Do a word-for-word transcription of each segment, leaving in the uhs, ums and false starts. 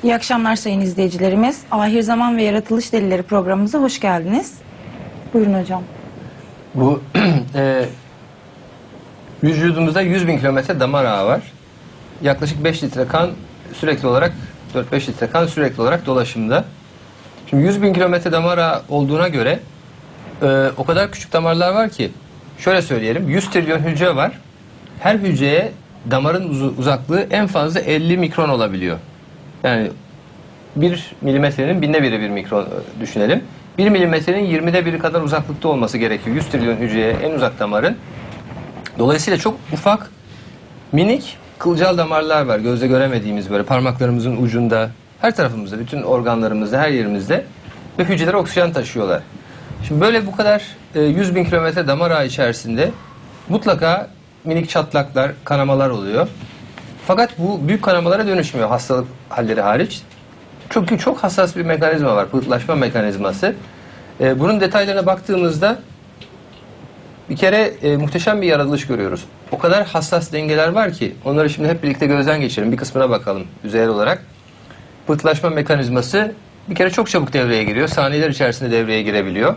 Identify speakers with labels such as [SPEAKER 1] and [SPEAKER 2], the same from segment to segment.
[SPEAKER 1] İyi akşamlar sayın izleyicilerimiz. Ahir Zaman ve Yaratılış Delilleri programımıza hoş geldiniz. Buyurun hocam.
[SPEAKER 2] Bu e, vücudumuzda yüz bin kilometre damar ağı var. Yaklaşık beş litre kan sürekli olarak, dört beş litre kan sürekli olarak dolaşımda. Şimdi yüz bin kilometre damar ağı olduğuna göre e, o kadar küçük damarlar var ki, şöyle söyleyelim, yüz trilyon hücre var. Her hücreye damarın uz uzaklığı en fazla elli mikron olabiliyor. Yani bir milimetrenin binde biri bir mikron düşünelim. bir milimetrenin yirmide biri kadar uzaklıkta olması gerekiyor yüz trilyon hücreye en uzak damarın. Dolayısıyla çok ufak, minik kılcal damarlar var. Gözle göremediğimiz, böyle parmaklarımızın ucunda, her tarafımızda, bütün organlarımızda, her yerimizde ve hücreler oksijen taşıyorlar. Şimdi böyle bu kadar e, yüz bin kilometre damar ağı içerisinde mutlaka minik çatlaklar, kanamalar oluyor. Fakat bu büyük kanamalara dönüşmüyor hastalık halleri hariç. Çünkü çok hassas bir mekanizma var, pıhtılaşma mekanizması. E, bunun detaylarına baktığımızda bir kere e, muhteşem bir yaratılış görüyoruz. O kadar hassas dengeler var ki onları şimdi hep birlikte gözden geçirelim. Bir kısmına bakalım yüzeyel olarak. Pıhtılaşma mekanizması bir kere çok çabuk devreye giriyor. Saniyeler içerisinde devreye girebiliyor.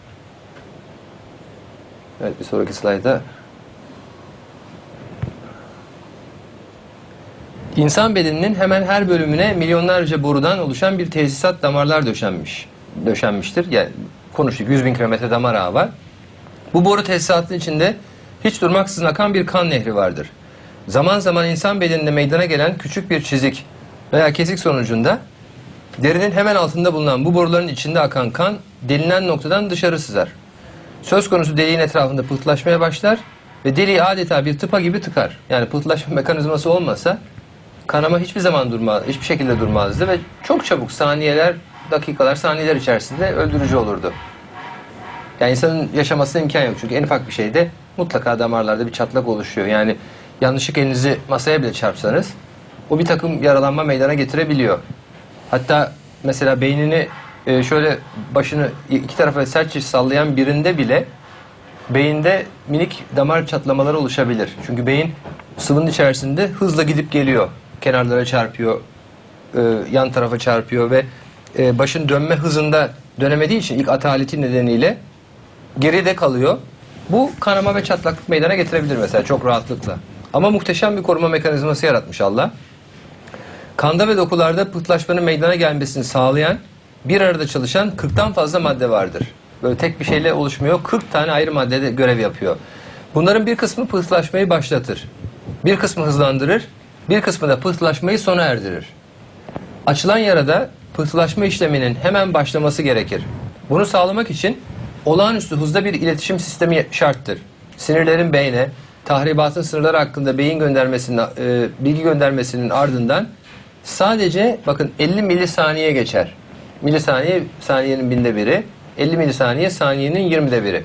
[SPEAKER 2] Evet, bir sonraki slayda. İnsan bedeninin hemen her bölümüne milyonlarca borudan oluşan bir tesisat, damarlar döşenmiş. Döşenmiştir. Yani konuştuk, yüz bin kilometre damar ağı var. Bu boru tesisatının içinde hiç durmaksızın akan bir kan nehri vardır. Zaman zaman insan bedeninde meydana gelen küçük bir çizik veya kesik sonucunda derinin hemen altında bulunan bu boruların içinde akan kan delinen noktadan dışarı sızar. Söz konusu deliğin etrafında pıhtılaşmaya başlar ve deliği adeta bir tıpa gibi tıkar. Yani pıhtılaşma mekanizması olmasa kanama hiçbir zaman durmaz, hiçbir şekilde durmazdı ve çok çabuk, saniyeler, dakikalar, saniyeler içerisinde öldürücü olurdu. Yani insanın yaşamasına imkan yok. Çünkü en ufak bir şeyde mutlaka damarlarda bir çatlak oluşuyor. Yani yanlışlıkla elinizi masaya bile çarpsanız o bir takım yaralanma meydana getirebiliyor. Hatta mesela beynini şöyle başını iki tarafa sertçe sallayan birinde bile beyinde minik damar çatlamaları oluşabilir. Çünkü beyin sıvının içerisinde hızla gidip geliyor. Kenarlara çarpıyor, yan tarafa çarpıyor ve başın dönme hızında dönemediği için ilk ataleti nedeniyle geride kalıyor. Bu kanama ve çatlaklık meydana getirebilir mesela çok rahatlıkla. Ama muhteşem bir koruma mekanizması yaratmış Allah. Kanda ve dokularda pıhtılaşmanın meydana gelmesini sağlayan, bir arada çalışan kırktan fazla madde vardır. Böyle tek bir şeyle oluşmuyor. kırk tane ayrı maddede görev yapıyor. Bunların bir kısmı pıhtılaşmayı başlatır. Bir kısmı hızlandırır. Bir kısmı da pıhtılaşmayı sona erdirir. Açılan yarada pıhtılaşma işleminin hemen başlaması gerekir. Bunu sağlamak için olağanüstü hızda bir iletişim sistemi şarttır. Sinirlerin beyne, tahribatın sınırları hakkında beyin göndermesinin, e, bilgi göndermesinin ardından sadece bakın elli milisaniye geçer. Milisaniye saniyenin binde biri, elli milisaniye saniyenin yirmide biri.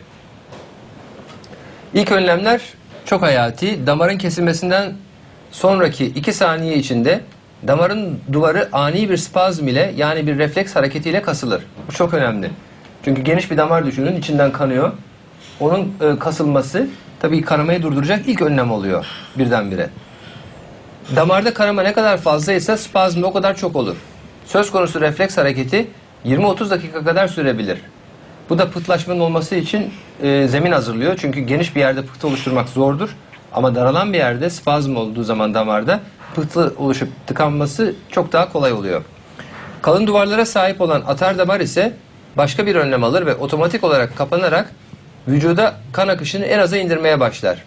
[SPEAKER 2] İlk önlemler çok hayati. Damarın kesilmesinden sonraki iki saniye içinde damarın duvarı ani bir spazm ile, yani bir refleks hareketiyle kasılır. Bu çok önemli. Çünkü geniş bir damar düşünün, içinden kanıyor. Onun e, kasılması tabii kanamayı durduracak ilk önlem oluyor birdenbire. Damarda kanama ne kadar fazlaysa spazm o kadar çok olur. Söz konusu refleks hareketi yirmi otuz dakika kadar sürebilir. Bu da pıhtılaşmanın olması için e, zemin hazırlıyor. Çünkü geniş bir yerde pıhtı oluşturmak zordur. Ama daralan bir yerde spazm olduğu zaman damarda pıhtı oluşup tıkanması çok daha kolay oluyor. Kalın duvarlara sahip olan atar damar ise başka bir önlem alır ve otomatik olarak kapanarak vücuda kan akışını en aza indirmeye başlar.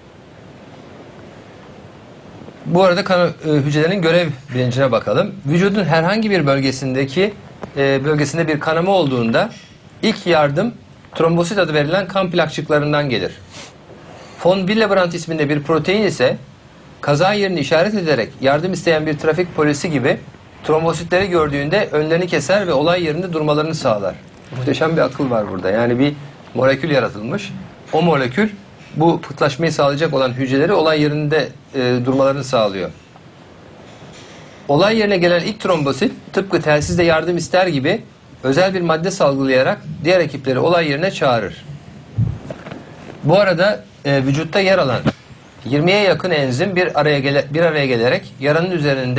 [SPEAKER 2] Bu arada kan e, hücrelerinin görev bilincine bakalım. Vücudun herhangi bir bölgesindeki e, bölgesinde bir kanama olduğunda ilk yardım trombosit adı verilen kan plakçıklarından gelir. Von Willebrand isminde bir protein ise kaza yerini işaret ederek yardım isteyen bir trafik polisi gibi trombositleri gördüğünde önlerini keser ve olay yerinde durmalarını sağlar. Muhteşem bir akıl var burada. Yani bir molekül yaratılmış. O molekül bu pıhtılaşmayı sağlayacak olan hücreleri olay yerinde e, durmalarını sağlıyor. Olay yerine gelen ilk trombosit tıpkı telsizde yardım ister gibi özel bir madde salgılayarak diğer ekipleri olay yerine çağırır. Bu arada e, vücutta yer alan yirmiye yakın enzim bir araya gele, bir araya gelerek yaranın üzerinde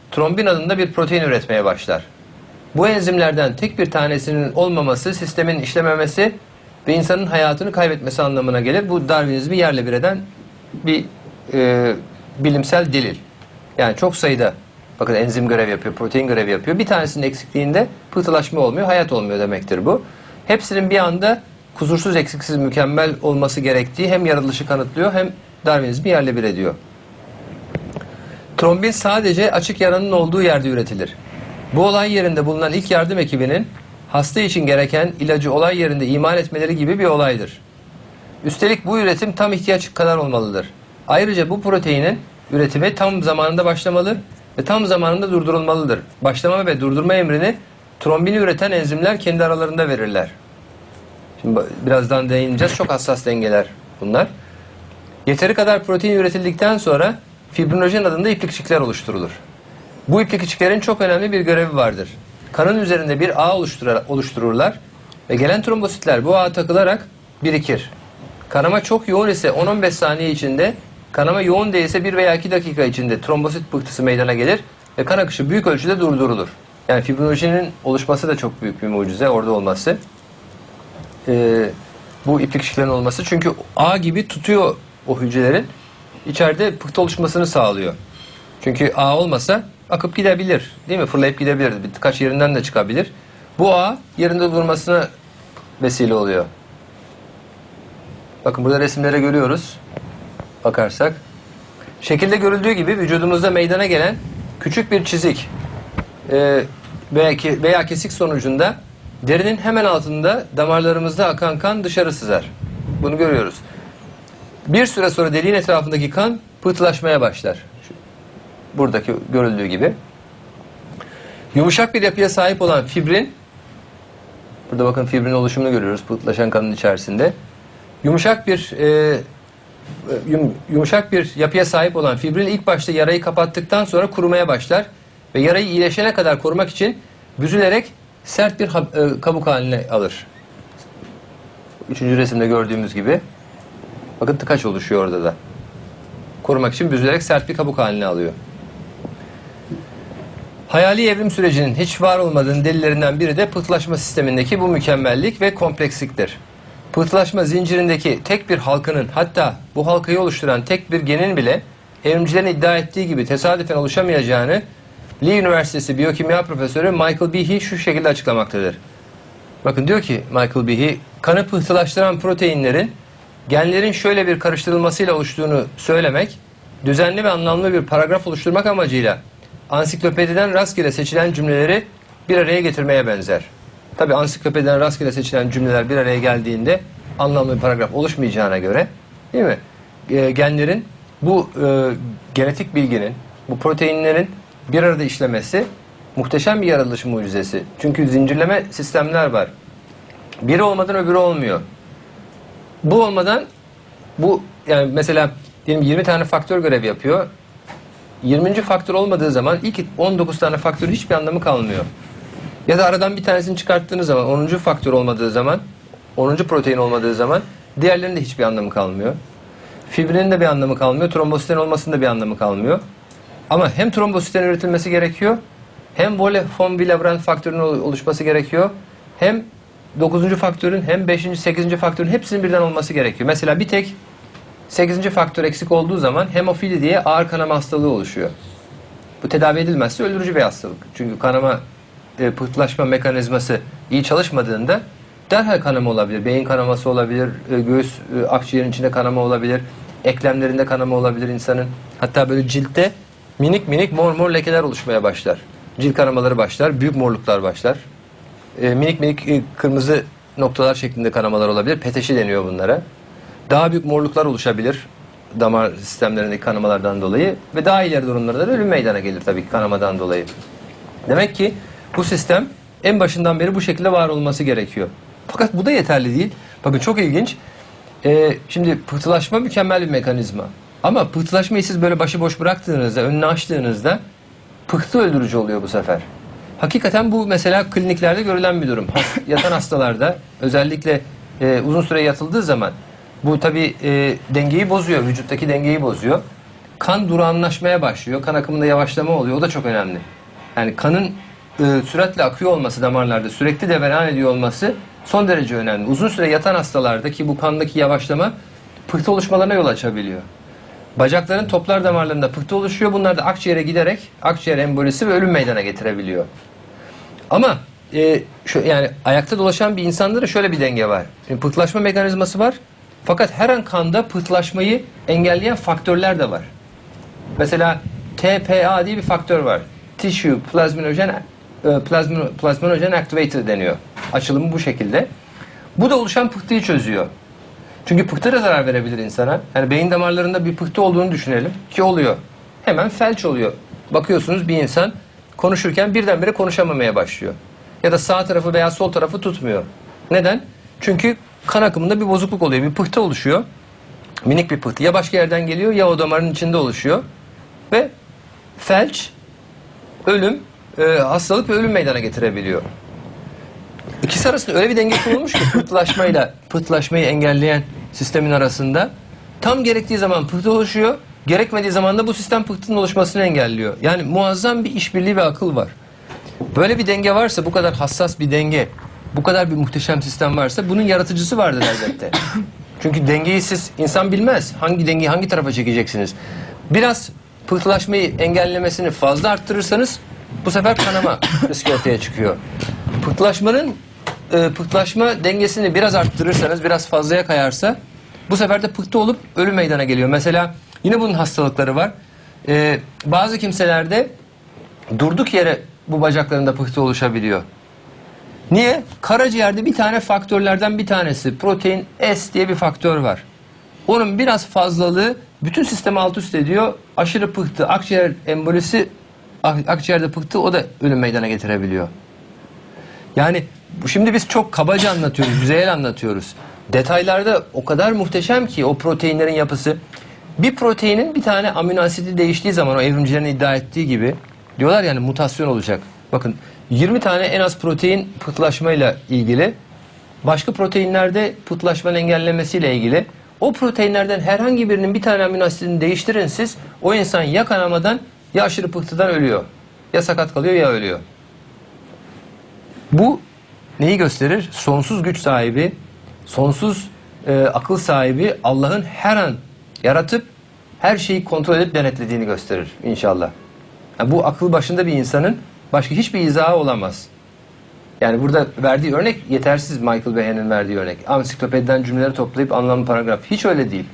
[SPEAKER 2] trombin adında bir protein üretmeye başlar. Bu enzimlerden tek bir tanesinin olmaması, sistemin işlememesi ve insanın hayatını kaybetmesi anlamına gelir. Bu Darwinizmi yerle bir eden bir e, bilimsel delil. Yani çok sayıda bakın enzim görev yapıyor, protein görev yapıyor. Bir tanesinin eksikliğinde pıhtılaşma olmuyor, hayat olmuyor demektir bu. Hepsinin bir anda kusursuz, eksiksiz, mükemmel olması gerektiği hem yaratılışı kanıtlıyor hem Darwinizmi yerle bir ediyor. Trombin sadece açık yaranın olduğu yerde üretilir. Bu olay yerinde bulunan ilk yardım ekibinin hasta için gereken ilacı olay yerinde imal etmeleri gibi bir olaydır. Üstelik bu üretim tam ihtiyaç kadar olmalıdır. Ayrıca bu proteinin üretimi tam zamanında başlamalı ve tam zamanında durdurulmalıdır. Başlama ve durdurma emrini trombini üreten enzimler kendi aralarında verirler. Şimdi birazdan değineceğiz. Çok hassas dengeler bunlar. Yeteri kadar protein üretildikten sonra fibrinojen adında iplikçikler oluşturulur. Bu iplikçiklerin çok önemli bir görevi vardır. Kanın üzerinde bir ağ oluştururlar ve gelen trombositler bu ağa takılarak birikir. Kanama çok yoğun ise on on beş saniye içinde, kanama yoğun değilse bir veya iki dakika içinde trombosit pıhtısı meydana gelir ve kan akışı büyük ölçüde durdurulur. Yani fibrinojenin oluşması da çok büyük bir mucize, orada olması. Ee, bu iplikçiklerin olması, çünkü ağ gibi tutuyor o hücrelerin, içeride pıhtı oluşmasını sağlıyor. Çünkü ağ olmasa akıp gidebilir, değil mi? Fırlayıp gidebilir, birkaç yerinden de çıkabilir. Bu ağ yerinde durmasına vesile oluyor. Bakın burada resimlere görüyoruz. Bakarsak. Şekilde görüldüğü gibi vücudumuzda meydana gelen küçük bir çizik e, veya, veya kesik sonucunda derinin hemen altında damarlarımızda akan kan dışarı sızar. Bunu görüyoruz. Bir süre sonra deliğin etrafındaki kan pıhtılaşmaya başlar. Buradaki görüldüğü gibi. Yumuşak bir yapıya sahip olan fibrin, burada bakın fibrin oluşumunu görüyoruz pıhtılaşan kanın içerisinde. Yumuşak bir e, yum, yumuşak bir yapıya sahip olan fibrin ilk başta yarayı kapattıktan sonra kurumaya başlar ve yarayı iyileşene kadar korumak için büzülerek sert bir e, kabuk haline alır. Üçüncü resimde gördüğümüz gibi. Bakın tıkaç oluşuyor orada da. Korumak için büzülerek sert bir kabuk haline alıyor. Hayali evrim sürecinin hiç var olmadığının delillerinden biri de pıhtılaşma sistemindeki bu mükemmellik ve kompleksliktir. Pıhtılaşma zincirindeki tek bir halkanın, hatta bu halkayı oluşturan tek bir genin bile evrimcilerin iddia ettiği gibi tesadüfen oluşamayacağını Lee Üniversitesi Biyokimya Profesörü Michael Behe şu şekilde açıklamaktadır. Bakın diyor ki Michael Behe, kanı pıhtılaştıran proteinlerin genlerin şöyle bir karıştırılmasıyla oluştuğunu söylemek, düzenli ve anlamlı bir paragraf oluşturmak amacıyla ansiklopediden rastgele seçilen cümleleri bir araya getirmeye benzer. Tabi ansiklopediden rastgele seçilen cümleler bir araya geldiğinde anlamlı bir paragraf oluşmayacağına göre, değil mi? E, genlerin bu e, genetik bilginin, bu proteinlerin bir arada işlemesi muhteşem bir yaratılış mucizesi. Çünkü zincirleme sistemler var. Biri olmadan öbürü olmuyor. Bu olmadan bu, yani mesela diyelim yirmi tane faktör görev yapıyor. yirminci faktör olmadığı zaman ilk on dokuz tane faktörün hiçbir anlamı kalmıyor. Ya da aradan bir tanesini çıkarttığınız zaman, onuncu faktör olmadığı zaman, onuncu protein olmadığı zaman diğerlerinin de hiçbir anlamı kalmıyor. Fibrinin de bir anlamı kalmıyor. Trombositen olmasının da bir anlamı kalmıyor. Ama hem trombositen üretilmesi gerekiyor, hem Wolff-von Willebrand faktörünün oluşması gerekiyor, hem dokuzuncu faktörün, hem beşinci, sekizinci faktörün hepsinin birden olması gerekiyor. Mesela bir tek sekizinci faktör eksik olduğu zaman hemofili diye ağır kanama hastalığı oluşuyor. Bu tedavi edilmezse öldürücü bir hastalık. Çünkü kanama, e, pıhtılaşma mekanizması iyi çalışmadığında derhal kanama olabilir. Beyin kanaması olabilir, e, göğüs, e, akciğerin içinde kanama olabilir, eklemlerinde kanama olabilir insanın. Hatta böyle ciltte minik minik mor mor lekeler oluşmaya başlar. Cilt kanamaları başlar, büyük morluklar başlar. E, minik minik e, kırmızı noktalar şeklinde kanamalar olabilir. Peteşi deniyor bunlara. Daha büyük morluklar oluşabilir damar sistemlerindeki kanamalardan dolayı ve daha ileri durumlarda da ölüm meydana gelir tabii ki kanamadan dolayı. Demek ki bu sistem en başından beri bu şekilde var olması gerekiyor. Fakat bu da yeterli değil. Bakın çok ilginç. Ee, şimdi pıhtılaşma mükemmel bir mekanizma. Ama pıhtılaşmayı siz böyle başıboş bıraktığınızda, önünü açtığınızda pıhtı öldürücü oluyor bu sefer. Hakikaten bu mesela kliniklerde görülen bir durum. Yatan hastalarda özellikle e, uzun süre yatıldığı zaman bu tabii e, dengeyi bozuyor, vücuttaki dengeyi bozuyor. kan durağanlaşmaya başlıyor. Kan akımında yavaşlama oluyor. O da çok önemli. Yani kanın e, süratle akıyor olması damarlarda, sürekli deveran ediyor olması son derece önemli. Uzun süre yatan hastalardaki bu kandaki yavaşlama pıhtı oluşmalarına yol açabiliyor. Bacakların toplar damarlarında pıhtı oluşuyor. Bunlar da akciğere giderek akciğer embolisi ve ölüm meydana getirebiliyor. Ama e, şu, yani ayakta dolaşan bir insanda da şöyle bir denge var. Şimdi pıhtılaşma mekanizması var. Fakat her an kanda pıhtılaşmayı engelleyen faktörler de var. Mesela T P A diye bir faktör var. Tissue Plasminogen Plasmin, Plasminogen Activator deniyor. Açılımı bu şekilde. Bu da oluşan pıhtıyı çözüyor. Çünkü pıhtı da zarar verebilir insana. Yani beyin damarlarında bir pıhtı olduğunu düşünelim ki oluyor. Hemen felç oluyor. Bakıyorsunuz bir insan konuşurken birdenbire konuşamamaya başlıyor. Ya da sağ tarafı veya sol tarafı tutmuyor. Neden? Çünkü kan akımında bir bozukluk oluyor. Bir pıhtı oluşuyor. Minik bir pıhtı. Ya başka yerden geliyor ya o damarın içinde oluşuyor. Ve felç, ölüm, e, hastalık ve ölüm meydana getirebiliyor. İkisi arasında öyle bir denge kurulmuş ki pıhtılaşmayla pıhtılaşmayı engelleyen sistemin arasında tam gerektiği zaman pıhtı oluşuyor, gerekmediği zaman da bu sistem pıhtının oluşmasını engelliyor. Yani muazzam bir işbirliği ve akıl var. Böyle bir denge varsa, bu kadar hassas bir denge, bu kadar bir muhteşem sistem varsa bunun yaratıcısı vardır elbette. Çünkü dengeyi siz, insan bilmez. Hangi dengeyi hangi tarafa çekeceksiniz? Biraz pıhtılaşmayı engellemesini fazla arttırırsanız bu sefer kanama riski ortaya çıkıyor. Pıhtılaşmanın e, pıhtılaşma dengesini biraz arttırırsanız, biraz fazlaya kayarsa bu sefer de pıhtı olup ölüm meydana geliyor. Mesela yine bunun hastalıkları var. E, bazı kimselerde durduk yere bu bacaklarında pıhtı oluşabiliyor. Niye? Karaciğerde bir tane faktörlerden bir tanesi, protein S diye bir faktör var. Onun biraz fazlalığı bütün sistemi alt üst ediyor. Aşırı pıhtı, akciğer embolisi, akciğerde pıhtı, o da ölüm meydana getirebiliyor. Yani şimdi biz çok kabaca anlatıyoruz, yüzeyel anlatıyoruz. Detaylarda o kadar muhteşem ki o proteinlerin yapısı. Bir proteinin bir tane amino asidi değiştiği zaman, o evrimcilerin iddia ettiği gibi, diyorlar yani mutasyon olacak. Bakın yirmi tane en az protein pıhtılaşmayla ilgili, başka proteinlerde pıhtılaşmanın engellemesiyle ilgili. O proteinlerden herhangi birinin bir tane amino asidini değiştirin siz, o insan ya kanamadan ya aşırı pıhtıdan ölüyor. Ya sakat kalıyor ya ölüyor. Bu neyi gösterir? Sonsuz güç sahibi, sonsuz e, akıl sahibi Allah'ın her an yaratıp her şeyi kontrol edip denetlediğini gösterir inşallah. Yani bu akıl başında bir insanın başka hiçbir izahı olamaz. Yani burada verdiği örnek yetersiz, Michael Behe'nin verdiği örnek. Ansiklopediden cümleleri toplayıp anlamlı paragraf. Hiç öyle değil.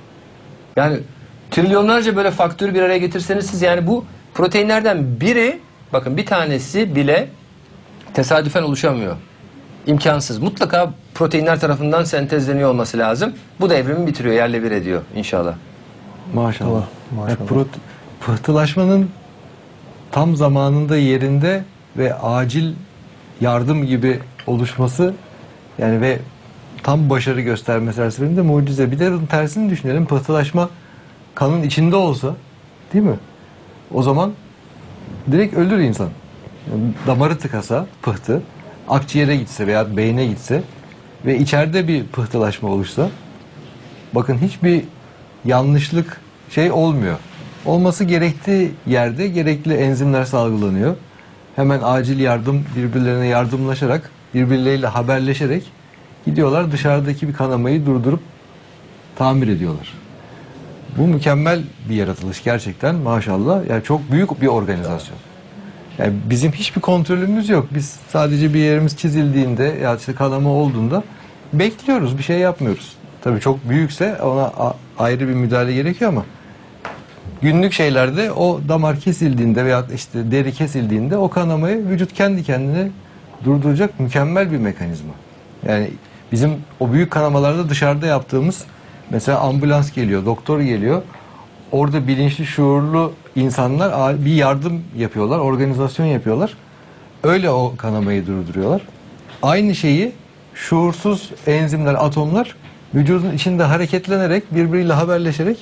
[SPEAKER 2] Yani trilyonlarca böyle faktörü bir araya getirseniz siz, yani bu proteinlerden biri, bakın bir tanesi bile tesadüfen oluşamıyor. İmkansız. Mutlaka proteinler tarafından sentezleniyor olması lazım. Bu da evrimi bitiriyor, yerle bir ediyor inşallah.
[SPEAKER 3] Maşallah.
[SPEAKER 4] Maşallah.
[SPEAKER 3] Yani prot- pıhtılaşmanın tam zamanında, yerinde ve acil yardım gibi oluşması, yani ve tam başarı göstermesi her seferinde mucize. Bir de bunun tersini düşünelim. Pıhtılaşma kanın içinde olsa, değil mi? O zaman direkt ölür insan. Yani damarı tıkasa pıhtı, akciğere gitse veya beyne gitse ve içeride bir pıhtılaşma oluşsa, bakın hiçbir yanlışlık şey olmuyor. Olması gerektiği yerde gerekli enzimler salgılanıyor. Hemen acil yardım, birbirlerine yardımlaşarak, birbirleriyle haberleşerek gidiyorlar, dışarıdaki bir kanamayı durdurup tamir ediyorlar. Bu mükemmel bir yaratılış gerçekten, maşallah. Yani çok büyük bir organizasyon. Yani bizim hiçbir kontrolümüz yok. Biz sadece bir yerimiz çizildiğinde ya işte kanama olduğunda bekliyoruz, bir şey yapmıyoruz. Tabii çok büyükse ona ayrı bir müdahale gerekiyor ama günlük şeylerde o damar kesildiğinde veya işte deri kesildiğinde o kanamayı vücut kendi kendine durduracak mükemmel bir mekanizma. Yani bizim o büyük kanamalarda dışarıda yaptığımız, mesela ambulans geliyor, doktor geliyor. Orada bilinçli, şuurlu insanlar bir yardım yapıyorlar, organizasyon yapıyorlar. Öyle o kanamayı durduruyorlar. Aynı şeyi şuursuz enzimler, atomlar vücudun içinde hareketlenerek, birbiriyle haberleşerek,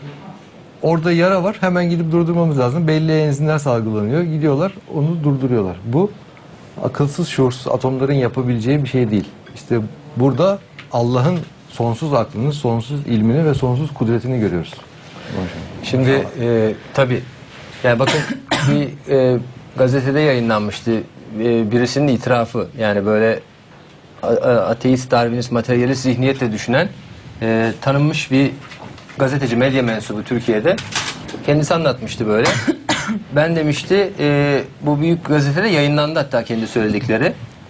[SPEAKER 3] orada yara var, hemen gidip durdurmamız lazım. Belli enzimler salgılanıyor, gidiyorlar, onu durduruyorlar. Bu akılsız, şuursuz atomların yapabileceği bir şey değil. İşte burada Allah'ın sonsuz aklını, sonsuz ilmini ve sonsuz kudretini görüyoruz.
[SPEAKER 2] Şimdi e, tabii yani bakın bir e, gazetede yayınlanmıştı e, birisinin itirafı, yani böyle a, a, ateist, Darwinist, materyalist zihniyetle düşünen e, tanınmış bir gazeteci, medya mensubu Türkiye'de kendisi anlatmıştı böyle. Ben demişti e, bu büyük gazetede yayınlandı hatta kendi söyledikleri.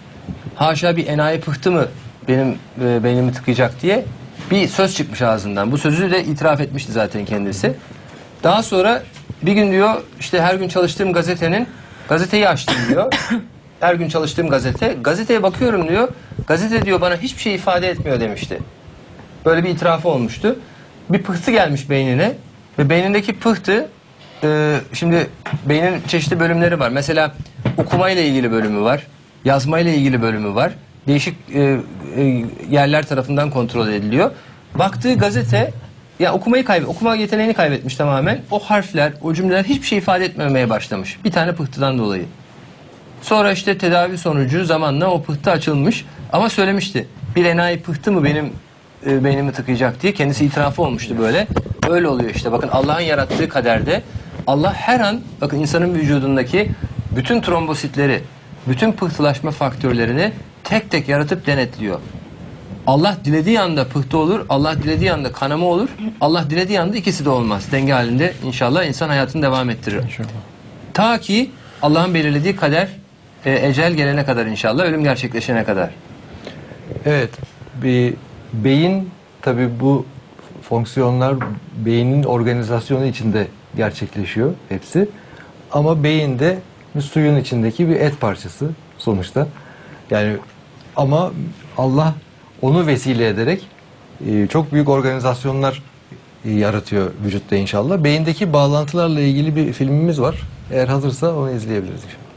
[SPEAKER 2] Haşa bir enayi pıhtı mı benim e, beynimi tıkayacak diye bir söz çıkmış ağzından. Bu sözü de itiraf etmişti zaten kendisi. Daha sonra bir gün diyor işte her gün çalıştığım gazetenin gazeteyi açtım diyor. Her gün çalıştığım gazete. Gazeteye bakıyorum diyor. Gazete diyor bana hiçbir şey ifade etmiyor demişti. Böyle bir itirafı olmuştu. Bir pıhtı gelmiş beynine ve beynindeki pıhtı e, şimdi beynin çeşitli bölümleri var. Mesela okumayla ilgili bölümü var. Yazmayla ilgili bölümü var. Değişik e, e, yerler tarafından kontrol ediliyor. Baktığı gazete ya okumayı kaybet, okuma yeteneğini kaybetmiş tamamen. O harfler, o cümleler hiçbir şey ifade etmemeye başlamış. Bir tane pıhtıdan dolayı. Sonra işte tedavi sonucu zamanla o pıhtı açılmış. Ama söylemişti. Bir enayi pıhtı mı benim e, beynimi tıkayacak diye kendisi itirafı olmuştu böyle. Öyle oluyor işte. Bakın Allah'ın yarattığı kaderde Allah her an bakın insanın vücudundaki bütün trombositleri, bütün pıhtılaşma faktörlerini tek tek yaratıp denetliyor. Allah dilediği anda pıhtı olur, Allah dilediği anda kanama olur, Allah dilediği anda ikisi de olmaz. Denge halinde inşallah insan hayatını devam ettirir. İnşallah. Ta ki Allah'ın belirlediği kader, e, ecel gelene kadar inşallah, ölüm gerçekleşene kadar.
[SPEAKER 3] Evet, bir beyin tabii bu fonksiyonlar beynin organizasyonu içinde gerçekleşiyor hepsi. Ama beyin de suyun içindeki bir et parçası sonuçta. Yani ama Allah onu vesile ederek e, çok büyük organizasyonlar e, yaratıyor vücutta inşallah. Beyindeki bağlantılarla ilgili bir filmimiz var. Eğer hazırsa onu izleyebiliriz inşallah.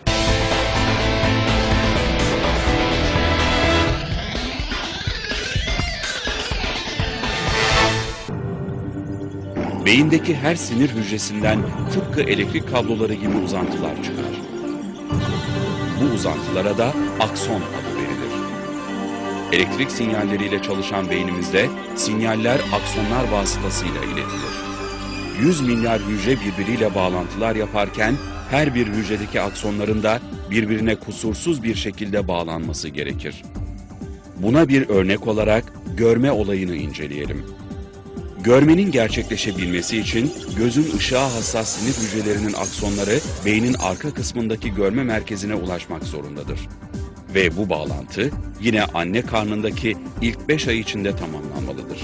[SPEAKER 4] Beyindeki her sinir hücresinden tıpkı elektrik kabloları gibi uzantılar çıkar. Bu uzantılara da akson adı verilir. Elektrik sinyalleriyle çalışan beynimizde sinyaller aksonlar vasıtasıyla iletilir. yüz milyar hücre birbiriyle bağlantılar yaparken her bir hücredeki aksonların da birbirine kusursuz bir şekilde bağlanması gerekir. Buna bir örnek olarak görme olayını inceleyelim. Görmenin gerçekleşebilmesi için gözün ışığa hassas sinir hücrelerinin aksonları beynin arka kısmındaki görme merkezine ulaşmak zorundadır. Ve bu bağlantı yine anne karnındaki ilk beş ay içinde tamamlanmalıdır.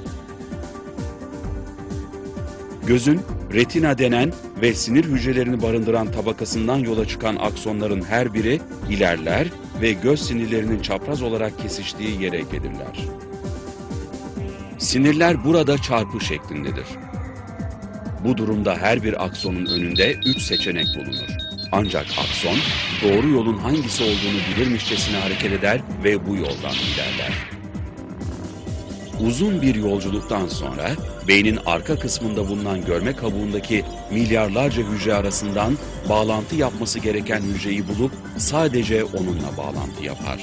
[SPEAKER 4] Gözün retina denen ve sinir hücrelerini barındıran tabakasından yola çıkan aksonların her biri ilerler ve göz sinirlerinin çapraz olarak kesiştiği yere gelirler. Sinirler burada çarpı şeklindedir. Bu durumda her bir aksonun önünde üç seçenek bulunur. Ancak akson doğru yolun hangisi olduğunu bilirmişçesine hareket eder ve bu yoldan ilerler. Uzun bir yolculuktan sonra beynin arka kısmında bulunan görme kabuğundaki milyarlarca hücre arasından bağlantı yapması gereken hücreyi bulup sadece onunla bağlantı yapar.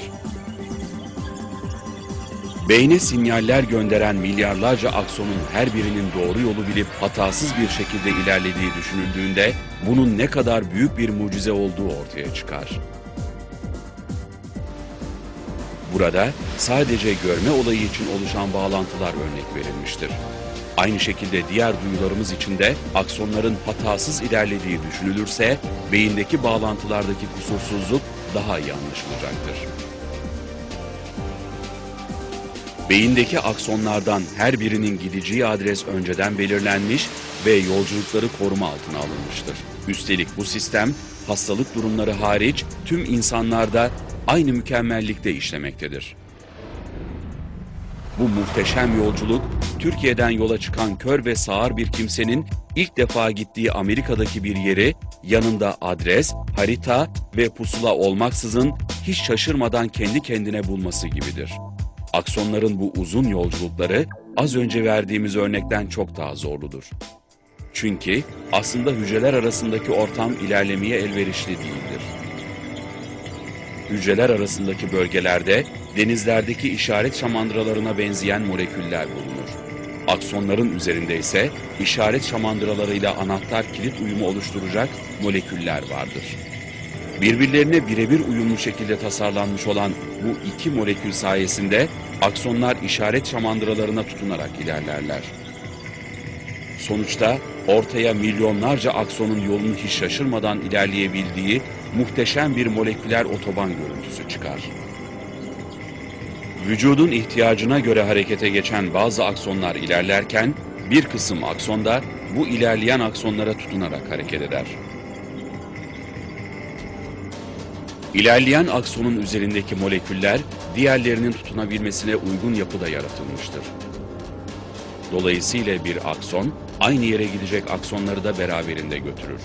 [SPEAKER 4] Beyne sinyaller gönderen milyarlarca aksonun her birinin doğru yolu bilip hatasız bir şekilde ilerlediği düşünüldüğünde bunun ne kadar büyük bir mucize olduğu ortaya çıkar. Burada sadece görme olayı için oluşan bağlantılar örnek verilmiştir. Aynı şekilde diğer duyularımız için de aksonların hatasız ilerlediği düşünülürse beyindeki bağlantılardaki kusursuzluk daha iyi anlaşılacaktır. Beyindeki aksonlardan her birinin gideceği adres önceden belirlenmiş ve yolculukları koruma altına alınmıştır. Üstelik bu sistem hastalık durumları hariç tüm insanlarda aynı mükemmellikte işlemektedir. Bu muhteşem yolculuk Türkiye'den yola çıkan kör ve sağır bir kimsenin ilk defa gittiği Amerika'daki bir yeri yanında adres, harita ve pusula olmaksızın hiç şaşırmadan kendi kendine bulması gibidir. Aksonların bu uzun yolculukları az önce verdiğimiz örnekten çok daha zorludur. Çünkü aslında hücreler arasındaki ortam ilerlemeye elverişli değildir. Hücreler arasındaki bölgelerde denizlerdeki işaret şamandıralarına benzeyen moleküller bulunur. Aksonların üzerinde ise işaret şamandıralarıyla anahtar kilit uyumu oluşturacak moleküller vardır. Birbirlerine birebir uyumlu şekilde tasarlanmış olan bu iki molekül sayesinde aksonlar işaret şamandıralarına tutunarak ilerlerler. Sonuçta ortaya milyonlarca aksonun yolunu hiç şaşırmadan ilerleyebildiği muhteşem bir moleküler otoban görüntüsü çıkar. Vücudun ihtiyacına göre harekete geçen bazı aksonlar ilerlerken bir kısım akson da bu ilerleyen aksonlara tutunarak hareket eder. İlerleyen aksonun üzerindeki moleküller diğerlerinin tutunabilmesine uygun yapıda yaratılmıştır. Dolayısıyla bir akson aynı yere gidecek aksonları da beraberinde götürür.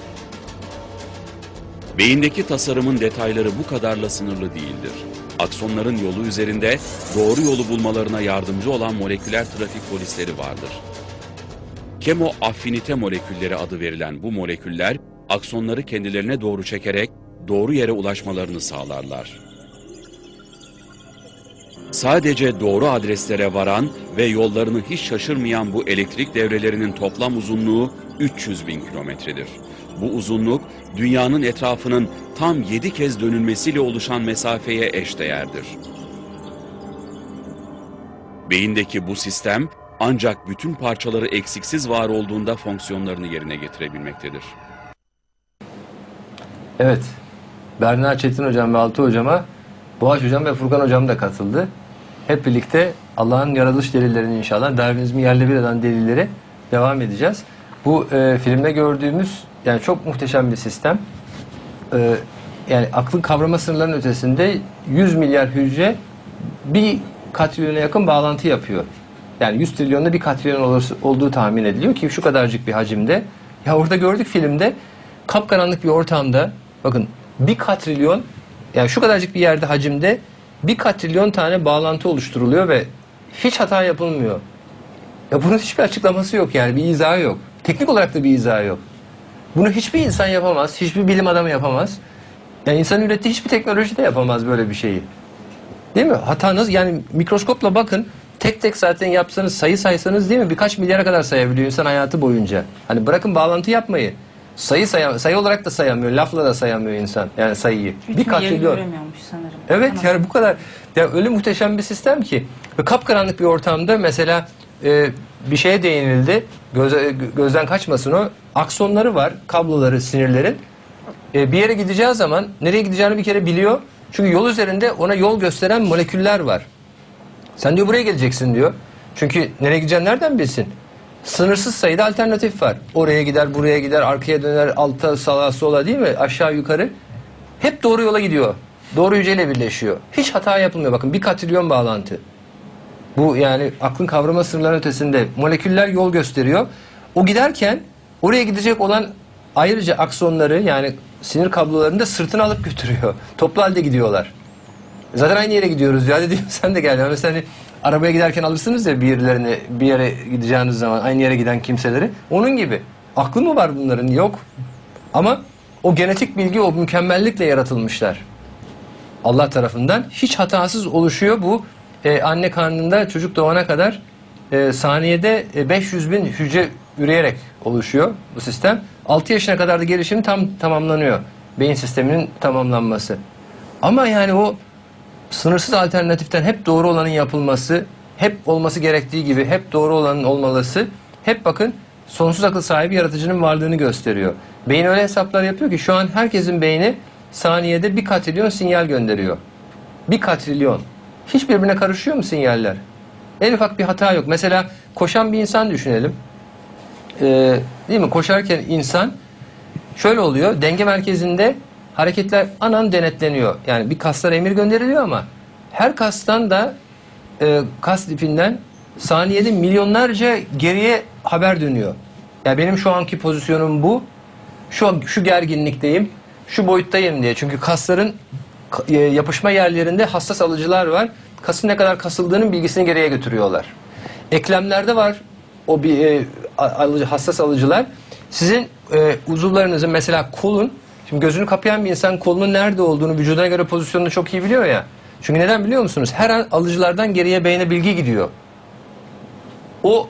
[SPEAKER 4] Beyindeki tasarımın detayları bu kadarla sınırlı değildir. Aksonların yolu üzerinde doğru yolu bulmalarına yardımcı olan moleküler trafik polisleri vardır. Kemoaffinite molekülleri adı verilen bu moleküller aksonları kendilerine doğru çekerek doğru yere ulaşmalarını sağlarlar. Sadece doğru adreslere varan ve yollarını hiç şaşırmayan bu elektrik devrelerinin toplam uzunluğu üç yüz bin kilometredir. Bu uzunluk dünyanın etrafının tam yedi kez dönülmesiyle oluşan mesafeye eşdeğerdir. Beyindeki bu sistem ancak bütün parçaları eksiksiz var olduğunda fonksiyonlarını yerine getirebilmektedir.
[SPEAKER 2] Evet. Berna Çetin Hocam ve Altı Hocama Boğaç Hocam ve Furkan Hocam da katıldı. Hep birlikte Allah'ın yaratılış delillerini inşallah Darwinizmi yerle bir eden delilleri devam edeceğiz. Bu e, filmde gördüğümüz yani çok muhteşem bir sistem. E, yani aklın kavrama sınırlarının ötesinde yüz milyar hücre bir katrilyona yakın bağlantı yapıyor. Yani yüz trilyonda bir katrilyon olursa, olduğu tahmin ediliyor ki şu kadarcık bir hacimde. Ya orada gördük filmde kapkaranlık bir ortamda bakın bir katrilyon yani şu kadarcık bir yerde hacimde bir katrilyon tane bağlantı oluşturuluyor ve hiç hata yapılmıyor. Ya bunun hiçbir açıklaması yok yani bir izahı yok. Teknik olarak da bir izahı yok. Bunu hiçbir insan yapamaz, hiçbir bilim adamı yapamaz. Yani insan ürettiği hiçbir teknoloji de yapamaz böyle bir şeyi. Değil mi? Hatanız yani mikroskopla bakın tek tek zaten yapsanız sayı saysanız değil mi birkaç milyara kadar sayabiliyor insan hayatı boyunca. Hani bırakın bağlantı yapmayı. Sayı sayam sayı olarak da sayamıyor, lafla da sayamıyor insan yani sayıyı.
[SPEAKER 1] Üç
[SPEAKER 2] bir katrilyon.
[SPEAKER 1] göremiyormuş sanırım.
[SPEAKER 2] Evet
[SPEAKER 1] Ama
[SPEAKER 2] yani bu kadar ya öyle muhteşem bir sistem ki ve kapkaranlık bir ortamda mesela e, bir şeye değinildi. Göze, gözden kaçmasın o. Aksonları var, kabloları, sinirlerin. E, bir yere gideceği zaman nereye gideceğini bir kere biliyor. Çünkü yol üzerinde ona yol gösteren moleküller var. Sen diyor buraya geleceksin diyor. Çünkü nereye gideceğini nereden bilsin? Sınırsız sayıda alternatif var. Oraya gider, buraya gider, arkaya döner, alta, sağa, sola değil mi? Aşağı, yukarı. Hep doğru yola gidiyor. Doğru hücreyle birleşiyor. Hiç hata yapılmıyor. Bakın bir katrilyon bağlantı. Bu yani aklın kavrama sınırlarının ötesinde. Moleküller yol gösteriyor. O giderken oraya gidecek olan ayrıca aksonları yani sinir kablolarını da sırtına alıp götürüyor. Toplu halde gidiyorlar. Zaten aynı yere gidiyoruz ya dedim sen de gel. Yani mesela hani arabaya giderken alırsınız ya birilerini bir yere gideceğiniz zaman aynı yere giden kimseleri. Onun gibi. Aklı mı var bunların? Yok. Ama o genetik bilgi o mükemmellikle yaratılmışlar. Allah tarafından hiç hatasız oluşuyor bu e, anne karnında çocuk doğana kadar e, saniyede e, beş yüz bin hücre üreyerek oluşuyor bu sistem. altı yaşına kadar da gelişimi tam tamamlanıyor. Beyin sisteminin tamamlanması. Ama yani o sınırsız alternatiften hep doğru olanın yapılması, hep olması gerektiği gibi hep doğru olanın olmalısı, hep bakın sonsuz akıl sahibi yaratıcının varlığını gösteriyor. Beyin öyle hesaplar yapıyor ki şu an herkesin beyni saniyede bir katrilyon sinyal gönderiyor. Bir katrilyon. Hiç birbirine karışıyor mu sinyaller? En ufak bir hata yok. Mesela koşan bir insan düşünelim. Ee, değil mi? Koşarken insan şöyle oluyor. Denge merkezinde hareketler anan denetleniyor. Yani bir kaslara emir gönderiliyor ama her kastan da e, kas lifinden saniyede milyonlarca geriye haber dönüyor. Yani benim şu anki pozisyonum bu. Şu şu gerginlikteyim. Şu boyuttayım diye. Çünkü kasların e, yapışma yerlerinde hassas alıcılar var. Kasın ne kadar kasıldığının bilgisini geriye götürüyorlar. Eklemlerde var o bir e, alıcı, hassas alıcılar. Sizin e, uzuvlarınızın mesela kolun, şimdi gözünü kapayan bir insan kolunun nerede olduğunu, vücuduna göre pozisyonunu çok iyi biliyor ya. Çünkü neden biliyor musunuz? Her an alıcılardan geriye beyne bilgi gidiyor. O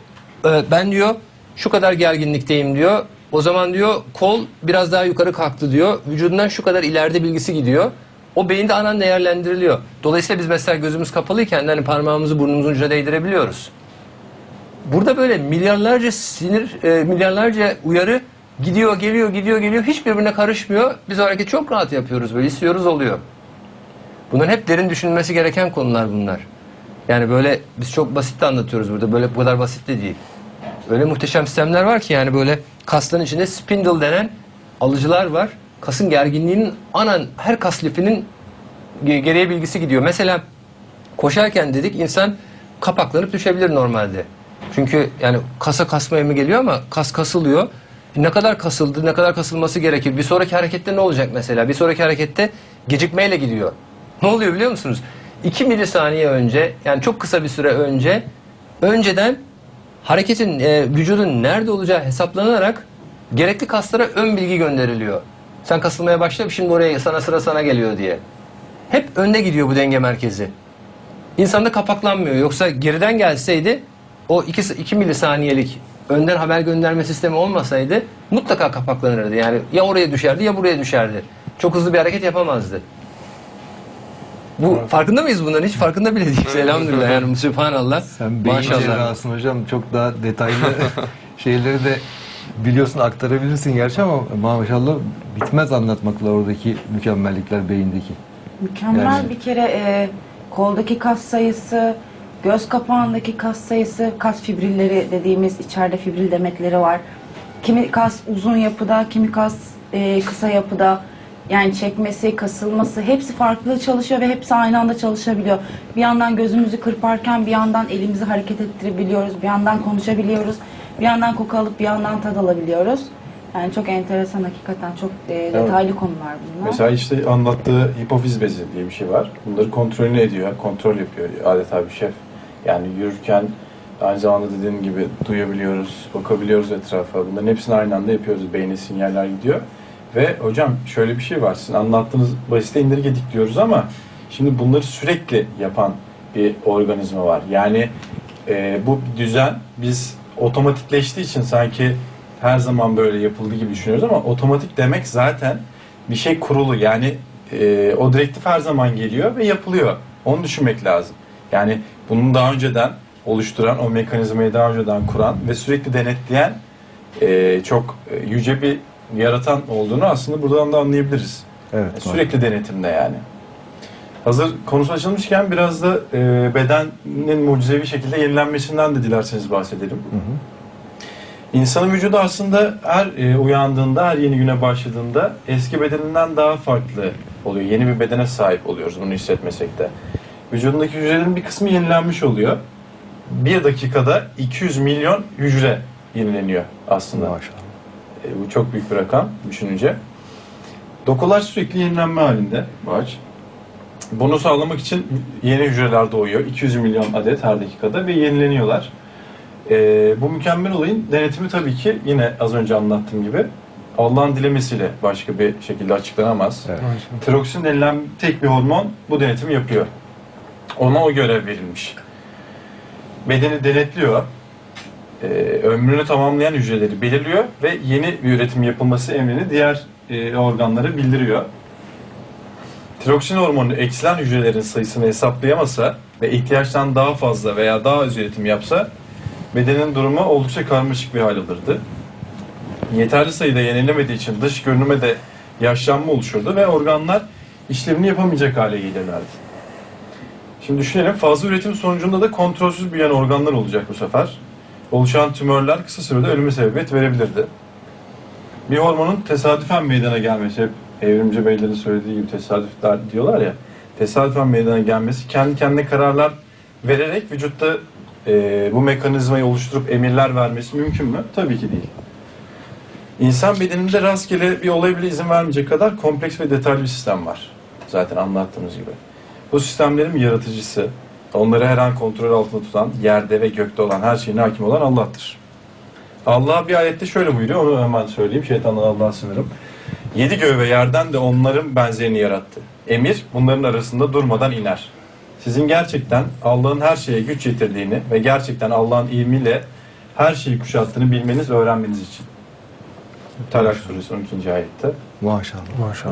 [SPEAKER 2] e, ben diyor şu kadar gerginlikteyim diyor. O zaman diyor kol biraz daha yukarı kalktı diyor. Vücudundan şu kadar ileride bilgisi gidiyor. O beyinde anan değerlendiriliyor. Dolayısıyla biz mesela gözümüz kapalıyken hani parmağımızı burnumuzun ucuna değdirebiliyoruz. Burada böyle milyarlarca sinir, e, milyarlarca uyarı gidiyor, geliyor, gidiyor, geliyor. Hiç birbirine karışmıyor. Biz o hareketi çok rahat yapıyoruz. Böyle istiyoruz, oluyor. Bunların hep derin düşünülmesi gereken konular bunlar. Yani böyle biz çok basit de anlatıyoruz burada. Böyle bu kadar basit de değil. Öyle muhteşem sistemler var ki yani böyle kasların içinde spindle denen alıcılar var. Kasın gerginliğinin anan her kas lifinin gereği bilgisi gidiyor. Mesela koşarken dedik insan kapaklanıp düşebilir normalde. Çünkü yani kasa kasmaya mı geliyor ama kas kasılıyor. Ne kadar kasıldı, ne kadar kasılması gerekir? Bir sonraki harekette ne olacak mesela? Bir sonraki harekette gecikmeyle gidiyor. Ne oluyor biliyor musunuz? iki milisaniye önce, yani çok kısa bir süre önce, önceden hareketin, e, vücudun nerede olacağı hesaplanarak gerekli kaslara ön bilgi gönderiliyor. Sen kasılmaya başla, şimdi oraya sana sıra sana geliyor diye. Hep önde gidiyor bu denge merkezi. İnsanda kapaklanmıyor. Yoksa geriden gelseydi o iki, iki milisaniyelik önden haber gönderme sistemi olmasaydı mutlaka kapaklanırdı. Yani ya oraya düşerdi ya buraya düşerdi. Çok hızlı bir hareket yapamazdı. Bu farkında mıyız bundan? Hiç farkında bile değiliz. Elhamdülillah yani Sübhanallah.
[SPEAKER 3] Sen beyin cerrahısın hocam. Çok daha detaylı şeyleri de biliyorsun, aktarabilirsin gerçi ama maşallah bitmez anlatmakla oradaki mükemmellikler beyindeki.
[SPEAKER 1] Mükemmel
[SPEAKER 3] Yani-
[SPEAKER 1] bir kere e, koldaki kas sayısı, göz kapağındaki kas sayısı, kas fibrilleri dediğimiz içeride fibril demetleri var. Kimi kas uzun yapıda, kimi kas e, kısa yapıda. Yani çekmesi, kasılması hepsi farklı çalışıyor ve hepsi aynı anda çalışabiliyor. Bir yandan gözümüzü kırparken bir yandan elimizi hareket ettirebiliyoruz, bir yandan konuşabiliyoruz, bir yandan koku alıp bir yandan tad alabiliyoruz. Yani çok enteresan hakikaten, çok e, detaylı konular bunlar.
[SPEAKER 5] Mesela işte anlattığı hipofiz bezi diye bir şey var. Bunları kontrolünü ediyor, kontrol yapıyor adeta bir şef. Yani yürürken aynı zamanda dediğim gibi duyabiliyoruz, bakabiliyoruz etrafa. Bunların hepsini aynı anda yapıyoruz. Beyne sinyaller gidiyor. Ve hocam şöyle bir şey var. Sizin anlattığınız basite indirgedik diyoruz ama şimdi bunları sürekli yapan bir organizma var. Yani e, bu düzen biz otomatikleştiği için sanki her zaman böyle yapıldığı gibi düşünüyoruz ama otomatik demek zaten bir şey kurulu. Yani e, o direktif her zaman geliyor ve yapılıyor. Onu düşünmek lazım. Yani bunu daha önceden oluşturan, o mekanizmayı daha önceden kuran ve sürekli denetleyen e, çok e, yüce bir yaratan olduğunu aslında buradan da anlayabiliriz.
[SPEAKER 3] Evet.
[SPEAKER 5] E, sürekli denetimde yani. Hazır konusu açılmışken biraz da e, bedenin mucizevi şekilde yenilenmesinden de dilerseniz bahsedelim.
[SPEAKER 3] Hı hı.
[SPEAKER 5] İnsanın vücudu aslında her e, uyandığında, her yeni güne başladığında eski bedeninden daha farklı oluyor. Yeni bir bedene sahip oluyoruz bunu hissetmesek de. Vücudundaki hücrelerin bir kısmı yenilenmiş oluyor. Bir dakikada iki yüz milyon hücre yenileniyor aslında.
[SPEAKER 3] Maşallah.
[SPEAKER 5] E, bu çok büyük bir rakam düşününce. Dokular sürekli yenilenme halinde Boğaç. Bunu sağlamak için yeni hücreler doğuyor. iki yüz milyon adet her dakikada ve yenileniyorlar. E, bu mükemmel olayın denetimi tabii ki yine az önce anlattığım gibi Allah'ın dilemesiyle başka bir şekilde açıklanamaz.
[SPEAKER 3] Evet.
[SPEAKER 5] Tiroksin denilen tek bir hormon bu denetimi yapıyor. Ona o görev verilmiş. Bedeni denetliyor. Ee, ömrünü tamamlayan hücreleri belirliyor ve yeni bir üretim yapılması emrini diğer e, organlara bildiriyor. Tiroksin hormonu eksilen hücrelerin sayısını hesaplayamasa ve ihtiyaçtan daha fazla veya daha az üretim yapsa bedenin durumu oldukça karmaşık bir hal alırdı. Yeterli sayıda yenilemediği için dış görünüme de yaşlanma oluşurdu ve organlar işlevini yapamayacak hale gelirlerdi. Şimdi düşünelim, fazla üretim sonucunda da kontrolsüz büyüyen organlar olacak bu sefer. Oluşan tümörler kısa sürede ölüme sebebiyet verebilirdi. Bir hormonun tesadüfen meydana gelmesi, hep Evrimci Beylerin söylediği gibi tesadüfler diyorlar ya, tesadüfen meydana gelmesi kendi kendine kararlar vererek vücutta e, bu mekanizmayı oluşturup emirler vermesi mümkün mü? Tabii ki değil. İnsan bedeninde rastgele bir olay bile izin vermeyecek kadar kompleks ve detaylı bir sistem var. Zaten anlattığımız gibi. Bu sistemlerin yaratıcısı, onları her an kontrol altında tutan, yerde ve gökte olan her şeyin hakim olan Allah'tır. Allah bir ayette şöyle buyuruyor, onu hemen söyleyeyim, şeytandan Allah'a sınırım. Yedi göğü ve yerden de onların benzerini yarattı. Emir bunların arasında durmadan iner. Sizin gerçekten Allah'ın her şeye güç yetirdiğini ve gerçekten Allah'ın ilmiyle her şeyi kuşattığını bilmeniz, öğrenmeniz için. Talak suresi on ikinci ayette.
[SPEAKER 3] Maşallah.
[SPEAKER 6] Maşallah.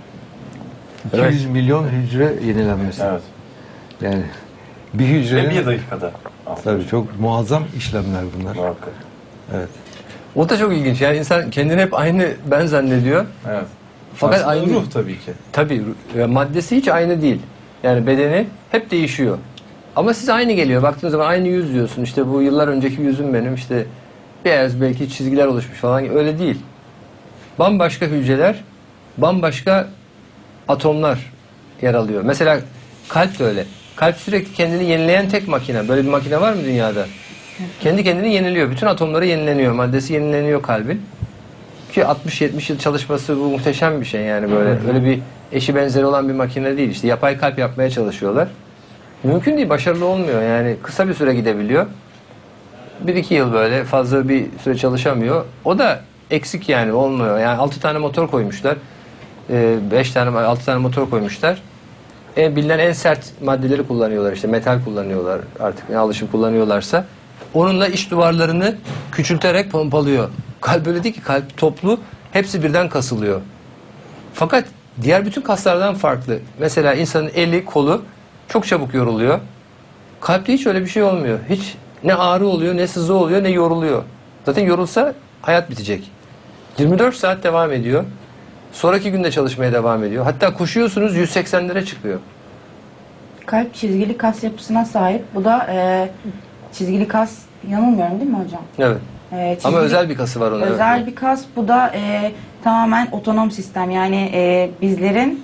[SPEAKER 3] iki yüz milyon hücre yenilenmesi.
[SPEAKER 5] Evet.
[SPEAKER 3] Yani bir
[SPEAKER 5] Ve
[SPEAKER 3] hücrenin
[SPEAKER 5] bir dakikada.
[SPEAKER 3] tabii çok muazzam işlemler bunlar.
[SPEAKER 5] Muhakkak.
[SPEAKER 3] Evet.
[SPEAKER 2] O da çok ilginç. Yani insan kendini hep aynı ben zannediyor.
[SPEAKER 5] Evet.
[SPEAKER 2] Fakat
[SPEAKER 5] Aslında
[SPEAKER 2] aynı
[SPEAKER 5] ruh tabii ki.
[SPEAKER 2] Tabii e, maddesi hiç aynı değil. Yani bedeni hep değişiyor. Ama size aynı geliyor. Baktığınız zaman aynı yüz diyorsun. İşte bu yıllar önceki yüzüm benim. İşte beyaz belki çizgiler oluşmuş falan. Öyle değil. Bambaşka hücreler, bambaşka atomlar yer alıyor. Mesela kalp de öyle. Kalp sürekli kendini yenileyen tek makine. Böyle bir makine var mı dünyada? Kendi kendini yeniliyor. Bütün atomları yenileniyor. Maddesi yenileniyor kalbin. Ki altmış yetmiş yıl çalışması bu muhteşem bir şey yani böyle. Öyle bir eşi benzeri olan bir makine değil. İşte yapay kalp yapmaya çalışıyorlar. Mümkün değil. Başarılı olmuyor. Yani kısa bir süre gidebiliyor. Bir iki yıl böyle fazla bir süre çalışamıyor. O da eksik yani olmuyor. Yani altı tane motor koymuşlar. beş tane altı tane motor koymuşlar. E, bilinen en sert maddeleri kullanıyorlar işte metal kullanıyorlar artık ne alışım kullanıyorlarsa. Onunla iç duvarlarını küçülterek pompalıyor. Kalp öyle değil ki, kalp toplu, hepsi birden kasılıyor. Fakat diğer bütün kaslardan farklı. Mesela insanın eli, kolu çok çabuk yoruluyor. Kalpte hiç öyle bir şey olmuyor. Hiç ne ağrı oluyor, ne sızı oluyor, ne yoruluyor. Zaten yorulsa hayat bitecek. yirmi dört saat devam ediyor. Sonraki günde çalışmaya devam ediyor. Hatta koşuyorsunuz yüz seksenlere çıkıyor.
[SPEAKER 1] Kalp çizgili kas yapısına sahip. Bu da e, çizgili kas, yanılmıyorum değil mi hocam?
[SPEAKER 2] Evet.
[SPEAKER 1] E, çizgili-
[SPEAKER 2] Ama özel bir kası var ona.
[SPEAKER 1] Özel bir kas. Bu da e, tamamen otonom sistem. Yani e, bizlerin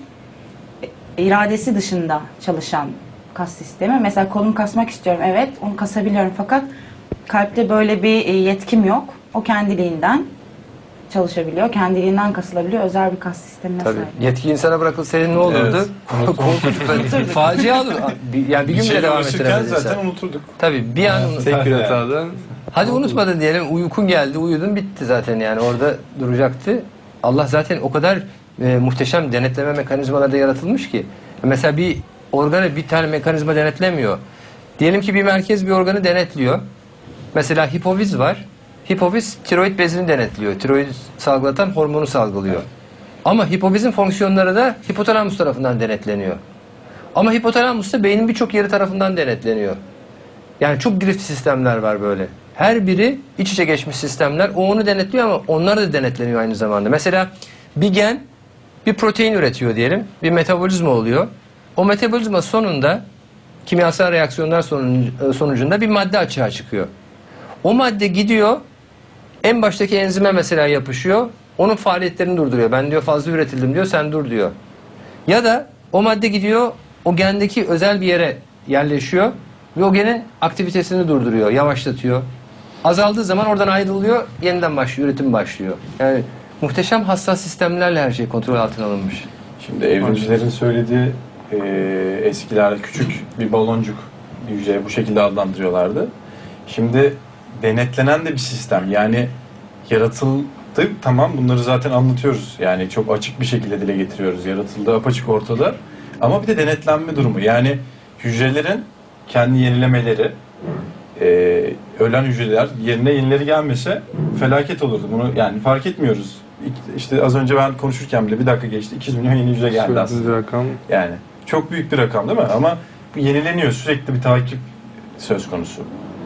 [SPEAKER 1] iradesi dışında çalışan kas sistemi. Mesela kolumu kasmak istiyorum. Evet, onu kasabiliyorum. Fakat kalpte böyle bir e, yetkim yok. O kendiliğinden çalışabiliyor. Kendiliğinden kasılabiliyor. Özel bir kas sistemine
[SPEAKER 2] Tabii.
[SPEAKER 1] sahip.
[SPEAKER 2] Yetki insana bırakılsaydı ne olurdu?
[SPEAKER 5] Evet.
[SPEAKER 2] Korkunç. Facia olur. Bir- Yani bir gün bile
[SPEAKER 5] Şeyle
[SPEAKER 2] devam
[SPEAKER 5] uğraşırken
[SPEAKER 2] ettiremez
[SPEAKER 5] zaten
[SPEAKER 2] insan.
[SPEAKER 5] unuturduk.
[SPEAKER 2] Tabii bir an
[SPEAKER 3] Tek bir hatadan
[SPEAKER 2] hadi unutmadın diyelim, uykun geldi, uyudun, bitti zaten yani orada duracaktı. Allah zaten o kadar e, muhteşem denetleme mekanizmaları da yaratılmış ki. Mesela bir organı bir tane mekanizma denetlemiyor. Diyelim ki bir merkez bir organı denetliyor. Mesela hipofiz var. Hipofiz tiroid bezini denetliyor. Tiroid salgılatan hormonu salgılıyor. Ama hipofizin fonksiyonları da hipotalamus tarafından denetleniyor. Ama hipotalamus da beynin birçok yeri tarafından denetleniyor. Yani çok drift sistemler var böyle. Her biri iç içe geçmiş sistemler. O onu denetliyor ama onlar da denetleniyor aynı zamanda. Mesela bir gen bir protein üretiyor diyelim. Bir metabolizma oluyor. O metabolizma sonunda kimyasal reaksiyonlar sonucunda bir madde açığa çıkıyor. O madde gidiyor en baştaki enzime mesela yapışıyor. Onun faaliyetlerini durduruyor. Ben diyor fazla üretildim diyor, sen dur diyor. Ya da o madde gidiyor o gendeki özel bir yere yerleşiyor ve o genin aktivitesini durduruyor, yavaşlatıyor. Azaldığı zaman oradan ayrılıyor, yeniden başlıyor, üretim başlıyor. Yani muhteşem hassas sistemlerle her şey kontrol altına alınmış.
[SPEAKER 5] Şimdi evrimcilerin söylediği e, eskiler küçük bir baloncuk hücreye bu şekilde adlandırıyorlardı. Şimdi denetlenen de bir sistem. Yani yaratıldı, tamam, bunları zaten anlatıyoruz. Yani çok açık bir şekilde dile getiriyoruz. Yaratıldı apaçık ortada. Ama bir de denetlenme durumu. Yani hücrelerin kendi yenilemeleri, e, ölen hücreler yerine yenileri gelmese felaket olurdu. Bunu yani fark etmiyoruz. İşte az önce ben konuşurken bile bir dakika geçti. iki yüz milyon yeni hücre geldi aslında.
[SPEAKER 6] Söylediğiniz rakam
[SPEAKER 5] Yani çok büyük bir rakam değil mi? Ama bu yenileniyor. Sürekli bir takip söz konusu.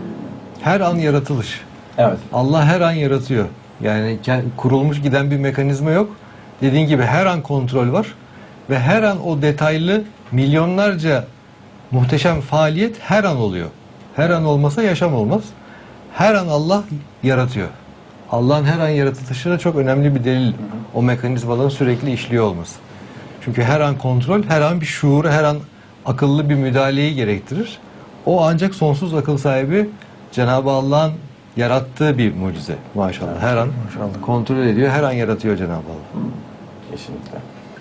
[SPEAKER 3] her an yaratılış.
[SPEAKER 5] Evet.
[SPEAKER 3] Allah her an yaratıyor. Yani ke- kurulmuş giden bir mekanizma yok. Dediğin gibi her an kontrol var ve her an o detaylı milyonlarca muhteşem faaliyet her an oluyor. Her an olmasa yaşam olmaz. Her an Allah yaratıyor. Allah'ın her an yaratılışına çok önemli bir delil o mekanizmaların sürekli işliyor olması. Çünkü her an kontrol, her an bir şuur, her an akıllı bir müdahaleyi gerektirir. O ancak sonsuz akıl sahibi Cenab-ı Allah'ın yarattığı bir mucize maşallah. Her an kontrol ediyor, her an yaratıyor Cenab-ı Allah.
[SPEAKER 5] Kesinlikle.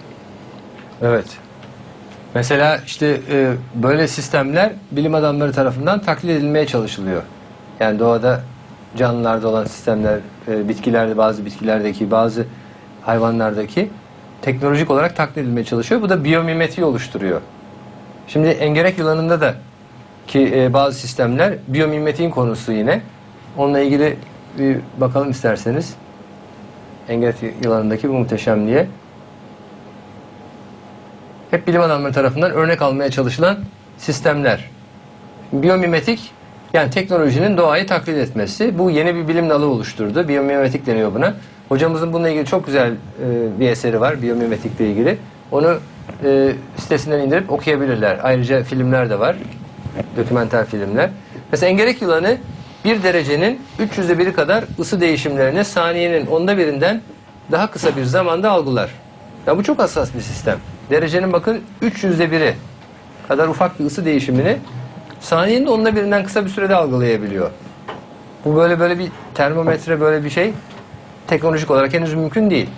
[SPEAKER 2] Evet. Mesela işte e, böyle sistemler bilim adamları tarafından taklit edilmeye çalışılıyor. Yani doğada canlılarda olan sistemler, e, bitkilerde, bazı bitkilerdeki, bazı hayvanlardaki teknolojik olarak taklit edilmeye çalışıyor. Bu da biyomimetiği oluşturuyor. Şimdi engerek yılanında da ki e, bazı sistemler biyomimetiğin konusu yine. Onunla ilgili bir bakalım isterseniz. Engerekli yılanındaki bu muhteşemliğe. Hep bilim adamları tarafından örnek almaya çalışılan sistemler. Biyomimetik, yani teknolojinin doğayı taklit etmesi. Bu yeni bir bilim dalı oluşturdu. Biyomimetik deniyor buna. Hocamızın bununla ilgili çok güzel e, bir eseri var biyomimetikle ilgili. Onu e, sitesinden indirip okuyabilirler. Ayrıca filmler de var. Dokümenter filmler. Mesela engerek yılanı bir derecenin üç yüzde biri kadar ısı değişimlerini saniyenin onda birinden daha kısa bir zamanda algılar. Ya bu çok hassas bir sistem. Derecenin bakın üç yüzde biri kadar ufak bir ısı değişimini saniyenin onda birinden kısa bir sürede algılayabiliyor. Bu böyle böyle bir termometre, böyle bir şey teknolojik olarak henüz mümkün değil.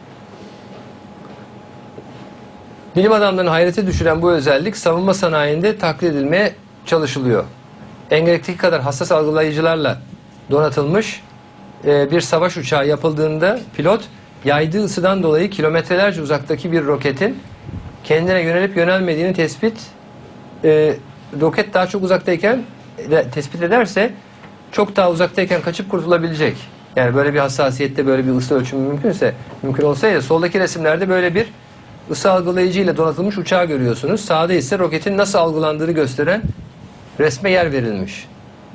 [SPEAKER 2] Bilim adamlarını hayrete düşüren bu özellik savunma sanayinde taklit edilmeye çalışılıyor. Engerekteki kadar hassas algılayıcılarla donatılmış e, bir savaş uçağı yapıldığında pilot yaydığı ısıdan dolayı kilometrelerce uzaktaki bir roketin kendine yönelip yönelmediğini tespit e, roket daha çok uzaktayken de, tespit ederse çok daha uzaktayken kaçıp kurtulabilecek. Yani böyle bir hassasiyette böyle bir ısı ölçümü mümkünse, mümkün olsaydı soldaki resimlerde böyle bir ısı algılayıcı ile donatılmış uçağı görüyorsunuz. Sağda ise roketin nasıl algılandığını gösteren resme yer verilmiş.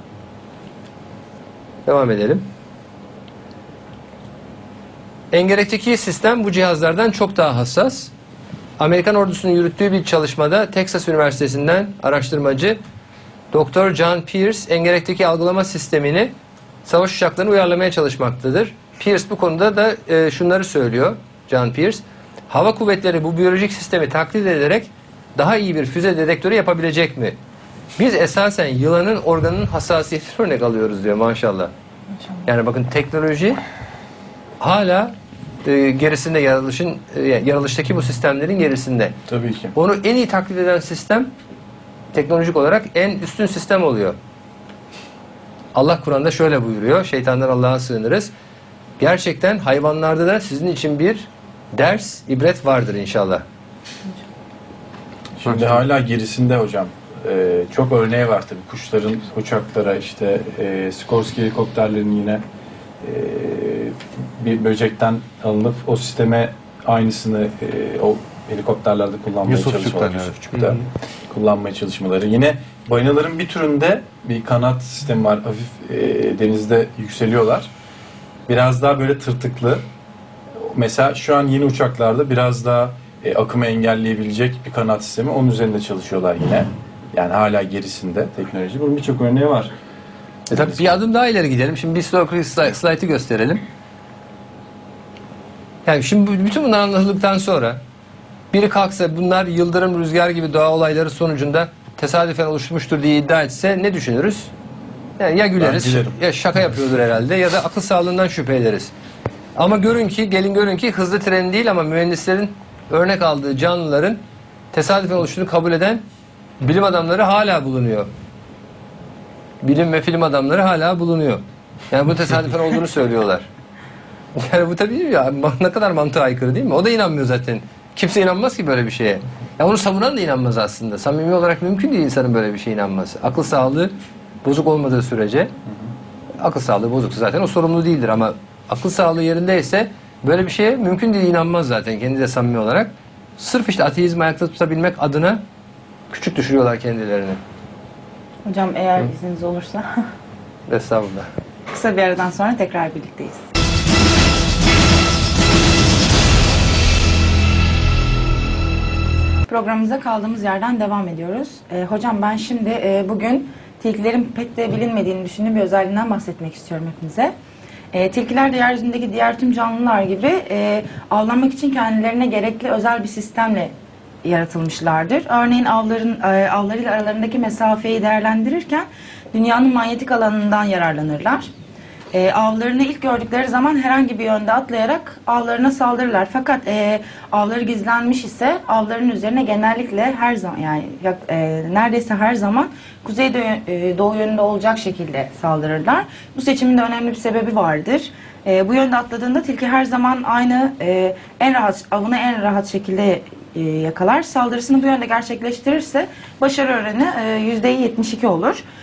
[SPEAKER 2] Devam edelim. Engerekteki sistem bu cihazlardan çok daha hassas. Amerikan ordusunun yürüttüğü bir çalışmada Texas Üniversitesi'nden araştırmacı Doktor John Pierce engerekteki algılama sistemini savaş uçaklarını uyarlamaya çalışmaktadır. Pierce bu konuda da e, şunları söylüyor. John Pierce, hava kuvvetleri bu biyolojik sistemi taklit ederek daha iyi bir füze dedektörü yapabilecek mi? Biz esasen yılanın organının hassasiyetini örnek alıyoruz diyor maşallah. Yani bakın teknoloji hala e, gerisinde, yaratılışın e, yaratılıştaki bu sistemlerin gerisinde.
[SPEAKER 5] Tabii ki.
[SPEAKER 2] Onu en iyi taklit eden sistem teknolojik olarak en üstün sistem oluyor. Allah Kur'an'da şöyle buyuruyor. Şeytandan Allah'a sığınırız. Gerçekten hayvanlarda da sizin için bir ders, ibret vardır inşallah.
[SPEAKER 5] Şimdi hala gerisinde hocam. Ee, çok örneği var tabii. Kuşların uçaklara, işte e, Sikorsky helikopterlerin yine e, bir böcekten alınıp o sisteme aynısını e, o helikopterlerde kullanmaya
[SPEAKER 3] Yusufçuk'tan,
[SPEAKER 5] çalışmaları.
[SPEAKER 3] evet.
[SPEAKER 5] Yusufçuk'ta kullanmaya çalışmaları. Yine balinaların bir türünde bir kanat sistemi var. Hafif e, denizde yükseliyorlar. Biraz daha böyle tırtıklı. Mesela şu an yeni uçaklarda biraz daha e, akımı engelleyebilecek bir kanat sistemi. Onun üzerinde çalışıyorlar yine. Yani hala gerisinde teknoloji. Bunun birçok örneği var.
[SPEAKER 2] E tabii bir adım daha ileri gidelim. Şimdi bir sonraki slaytı gösterelim. Yani şimdi bütün bunlar anlatıldıktan sonra biri kalksa bunlar yıldırım, rüzgar gibi doğa olayları sonucunda tesadüfen oluşmuştur diye iddia etse ne düşünürüz? Yani ya güleriz, ya şaka yapıyordur herhalde ya da akıl sağlığından şüphe ederiz. Ama görün ki, gelin görün ki hızlı tren değil ama mühendislerin örnek aldığı canlıların tesadüfen oluştuğunu kabul eden bilim adamları hala bulunuyor. Bilim ve film adamları hala bulunuyor. Yani bu tesadüfen olduğunu söylüyorlar. Yani bu tabii ya ne kadar mantığa aykırı değil mi? O da inanmıyor zaten. Kimse inanmaz ki böyle bir şeye. Ya onu savunan da inanmaz aslında. Samimi olarak mümkün değil insanın böyle bir şeye inanması. Akıl sağlığı bozuk olmadığı sürece, akıl sağlığı bozuksa zaten o sorumlu değildir ama akıl sağlığı yerindeyse böyle bir şeye mümkün değil, inanmaz zaten kendi de samimi olarak. Sırf işte ateizmi ayakta tutabilmek adına küçük düşürüyorlar kendilerini.
[SPEAKER 1] Hocam eğer
[SPEAKER 2] Hı.
[SPEAKER 1] izniniz olursa
[SPEAKER 2] Estağfurullah.
[SPEAKER 1] kısa bir aradan sonra tekrar birlikteyiz. Programımıza kaldığımız yerden devam ediyoruz. Ee, hocam ben şimdi e, bugün tilkilerin pek de bilinmediğini düşündüğüm bir özelliğinden bahsetmek istiyorum hepinize. E, tilkiler de yeryüzündeki diğer tüm canlılar gibi e, avlanmak için kendilerine gerekli özel bir sistemle yaratılmışlardır. Örneğin avların e, avlarıyla aralarındaki mesafeyi değerlendirirken dünyanın manyetik alanından yararlanırlar. E, avlarını ilk gördükleri zaman herhangi bir yönde atlayarak avlarına saldırırlar. Fakat e, avları gizlenmiş ise avların üzerine genellikle her zaman yani e, neredeyse her zaman kuzey e, doğu yönünde olacak şekilde saldırırlar. Bu seçimin de önemli bir sebebi vardır. E, bu yönde atladığında tilki her zaman aynı e, en rahat avını en rahat şekilde e, yakalar. Saldırısını bu yönde gerçekleştirirse başarı oranı e, yüzde yetmiş iki olur.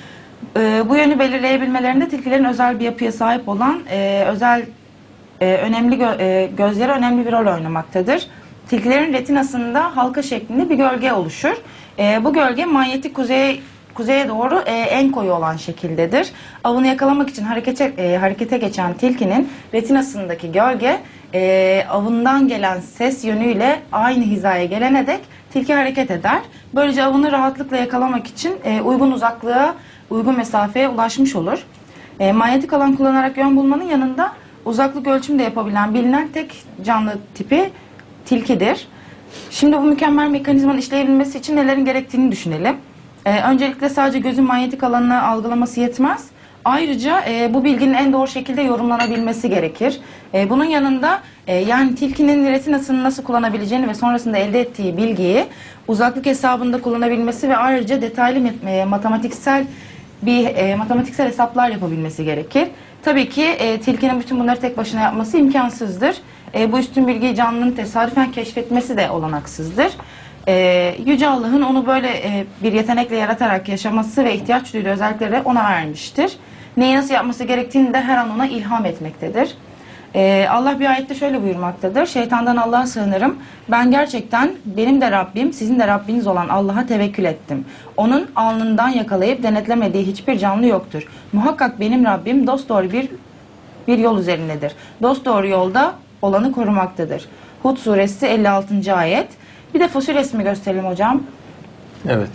[SPEAKER 1] Ee, bu yönü belirleyebilmelerinde tilkilerin özel bir yapıya sahip olan e, özel e, önemli gö- e, gözleri önemli bir rol oynamaktadır. Tilkilerin retinasında halka şeklinde bir gölge oluşur. E, bu gölge manyetik kuzeye kuzeye doğru e, en koyu olan şekildedir. Avını yakalamak için harekete e, harekete geçen tilkinin retinasındaki gölge e, avından gelen ses yönüyle aynı hizaya gelene dek tilki hareket eder. Böylece avını rahatlıkla yakalamak için e, uygun uzaklığa, uygun mesafeye ulaşmış olur. E, manyetik alan kullanarak yön bulmanın yanında uzaklık ölçümü de yapabilen bilinen tek canlı tipi tilkidir. Şimdi bu mükemmel mekanizmanın işleyebilmesi için nelerin gerektiğini düşünelim. Ee, öncelikle sadece gözün manyetik alanını algılaması yetmez. Ayrıca e, bu bilginin en doğru şekilde yorumlanabilmesi gerekir. E, bunun yanında e, yani tilkinin retinasını nasıl kullanabileceğini ve sonrasında elde ettiği bilgiyi uzaklık hesabında kullanabilmesi ve ayrıca detaylı e, matematiksel bir e, matematiksel hesaplar yapabilmesi gerekir. Tabii ki e, tilkinin bütün bunları tek başına yapması imkansızdır. E, bu üstün bilgiyi canlının tesadüfen keşfetmesi de olanaksızdır. Ee, Yüce Allah'ın onu böyle e, bir yetenekle yaratarak yaşaması ve ihtiyaç duyduğu özellikleri ona vermiştir. Neyi nasıl yapması gerektiğini de her an ona ilham etmektedir. Ee, Allah bir ayette şöyle buyurmaktadır. Şeytandan Allah'a sığınırım. Ben gerçekten benim de Rabbim, sizin de Rabbiniz olan Allah'a tevekkül ettim. Onun alnından yakalayıp denetlemediği hiçbir canlı yoktur. Muhakkak benim Rabbim dosdoğru bir bir yol üzerindedir. Dosdoğru yolda olanı korumaktadır. Hud suresi elli altıncı ayet. Bir de fosil resmi gösterelim hocam.
[SPEAKER 2] Evet.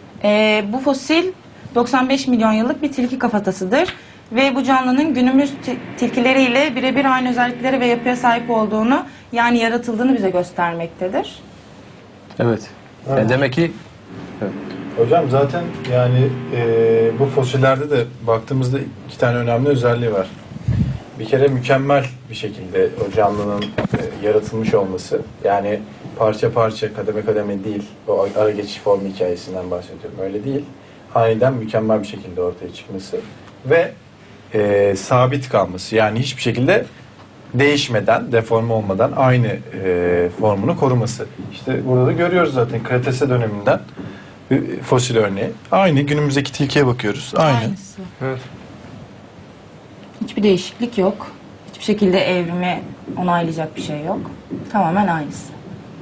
[SPEAKER 1] Ee, bu fosil doksan beş milyon yıllık bir tilki kafatasıdır. Ve bu canlının günümüz tilkileriyle birebir aynı özelliklere ve yapıya sahip olduğunu, yani yaratıldığını bize göstermektedir.
[SPEAKER 2] Evet. Yani demek ki evet.
[SPEAKER 5] Hocam zaten yani e, bu fosillerde de baktığımızda iki tane önemli özelliği var. Bir kere mükemmel bir şekilde o canlının e, yaratılmış olması. Yani parça parça, kademe kademe değil. O ara geçiş formu hikayesinden bahsediyorum. Öyle değil. Aniden mükemmel bir şekilde ortaya çıkması. Ve e, sabit kalması. Yani hiçbir şekilde değişmeden, deforme olmadan aynı e, formunu koruması. İşte burada da görüyoruz zaten Kretase döneminden bir fosil örneği. Aynı günümüzdeki tilkiye bakıyoruz. Aynı.
[SPEAKER 1] Aynısı.
[SPEAKER 2] Evet.
[SPEAKER 1] Hiçbir değişiklik yok. Hiçbir şekilde evrimi onaylayacak bir şey yok. Tamamen aynısı.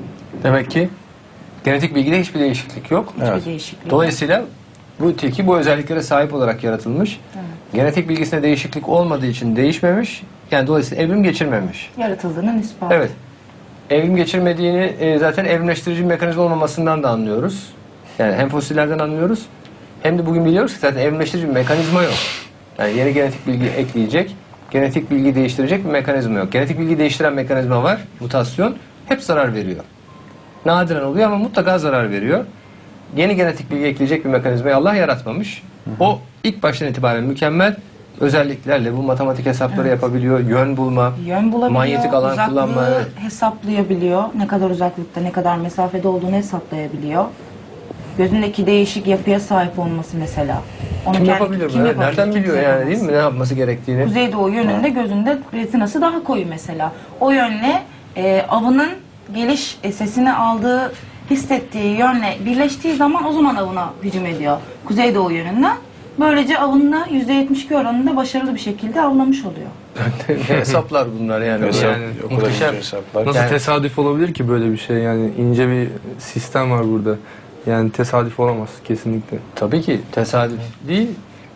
[SPEAKER 2] Demek ki genetik bilgide hiçbir değişiklik yok.
[SPEAKER 1] Hiçbir
[SPEAKER 5] Evet.
[SPEAKER 1] değişiklik yok.
[SPEAKER 2] Dolayısıyla bu tilki bu özelliklere sahip olarak yaratılmış.
[SPEAKER 1] Evet.
[SPEAKER 2] Genetik bilgisinde değişiklik olmadığı için değişmemiş. Yani dolayısıyla evrim geçirmemiş.
[SPEAKER 1] Yaratıldığının ispatı.
[SPEAKER 2] Evet. Evrim geçirmediğini e, zaten evrimleştirici bir mekanizma olmamasından da anlıyoruz. Yani hem fosillerden anlıyoruz hem de bugün biliyoruz ki zaten evrimleştirici bir mekanizma yok. Yani yeni genetik bilgi ekleyecek, genetik bilgi değiştirecek bir mekanizma yok. Genetik bilgi değiştiren mekanizma var, mutasyon, hep zarar veriyor. Nadiren oluyor ama mutlaka zarar veriyor. Yeni genetik bilgi ekleyecek bir mekanizmayı Allah yaratmamış. O ilk baştan itibaren mükemmel özelliklerle bu matematik hesapları
[SPEAKER 1] Evet.
[SPEAKER 2] yapabiliyor, yön bulma,
[SPEAKER 1] Yön bulabiliyor,
[SPEAKER 2] manyetik alan
[SPEAKER 1] uzaklığı
[SPEAKER 2] kullanma. Evet.
[SPEAKER 1] hesaplayabiliyor. Ne kadar uzaklıkta, ne kadar mesafede olduğunu hesaplayabiliyor. Gözündeki değişik yapıya sahip olması mesela. Onu
[SPEAKER 2] Kim
[SPEAKER 1] kendi-
[SPEAKER 2] yapabilir?
[SPEAKER 1] kim
[SPEAKER 2] bunu?
[SPEAKER 1] yapabilir?
[SPEAKER 2] Nereden biliyor
[SPEAKER 1] Kimse
[SPEAKER 2] yani
[SPEAKER 1] yapamaz.
[SPEAKER 2] değil mi? Ne yapması gerektiğini?
[SPEAKER 1] Kuzeydoğu yönünde gözünde retinası daha koyu mesela. O yönle e, avının geliş e, sesini aldığı, hissettiği yönle birleştiği zaman o zaman avına hücum ediyor. Kuzeydoğu yönünden. Böylece avını yüzde yetmiş iki oranında başarılı bir şekilde avlamış oluyor.
[SPEAKER 2] Ne hesaplar bunlar yani.
[SPEAKER 5] Hesap,
[SPEAKER 2] yani
[SPEAKER 5] o kadar
[SPEAKER 2] muhteşem.
[SPEAKER 5] ince hesaplar.
[SPEAKER 6] Nasıl
[SPEAKER 2] Yani-
[SPEAKER 6] tesadüf olabilir ki böyle bir şey? Yani ince bir sistem var burada. Yani tesadüf olamaz kesinlikle.
[SPEAKER 2] Tabii ki tesadüf değil.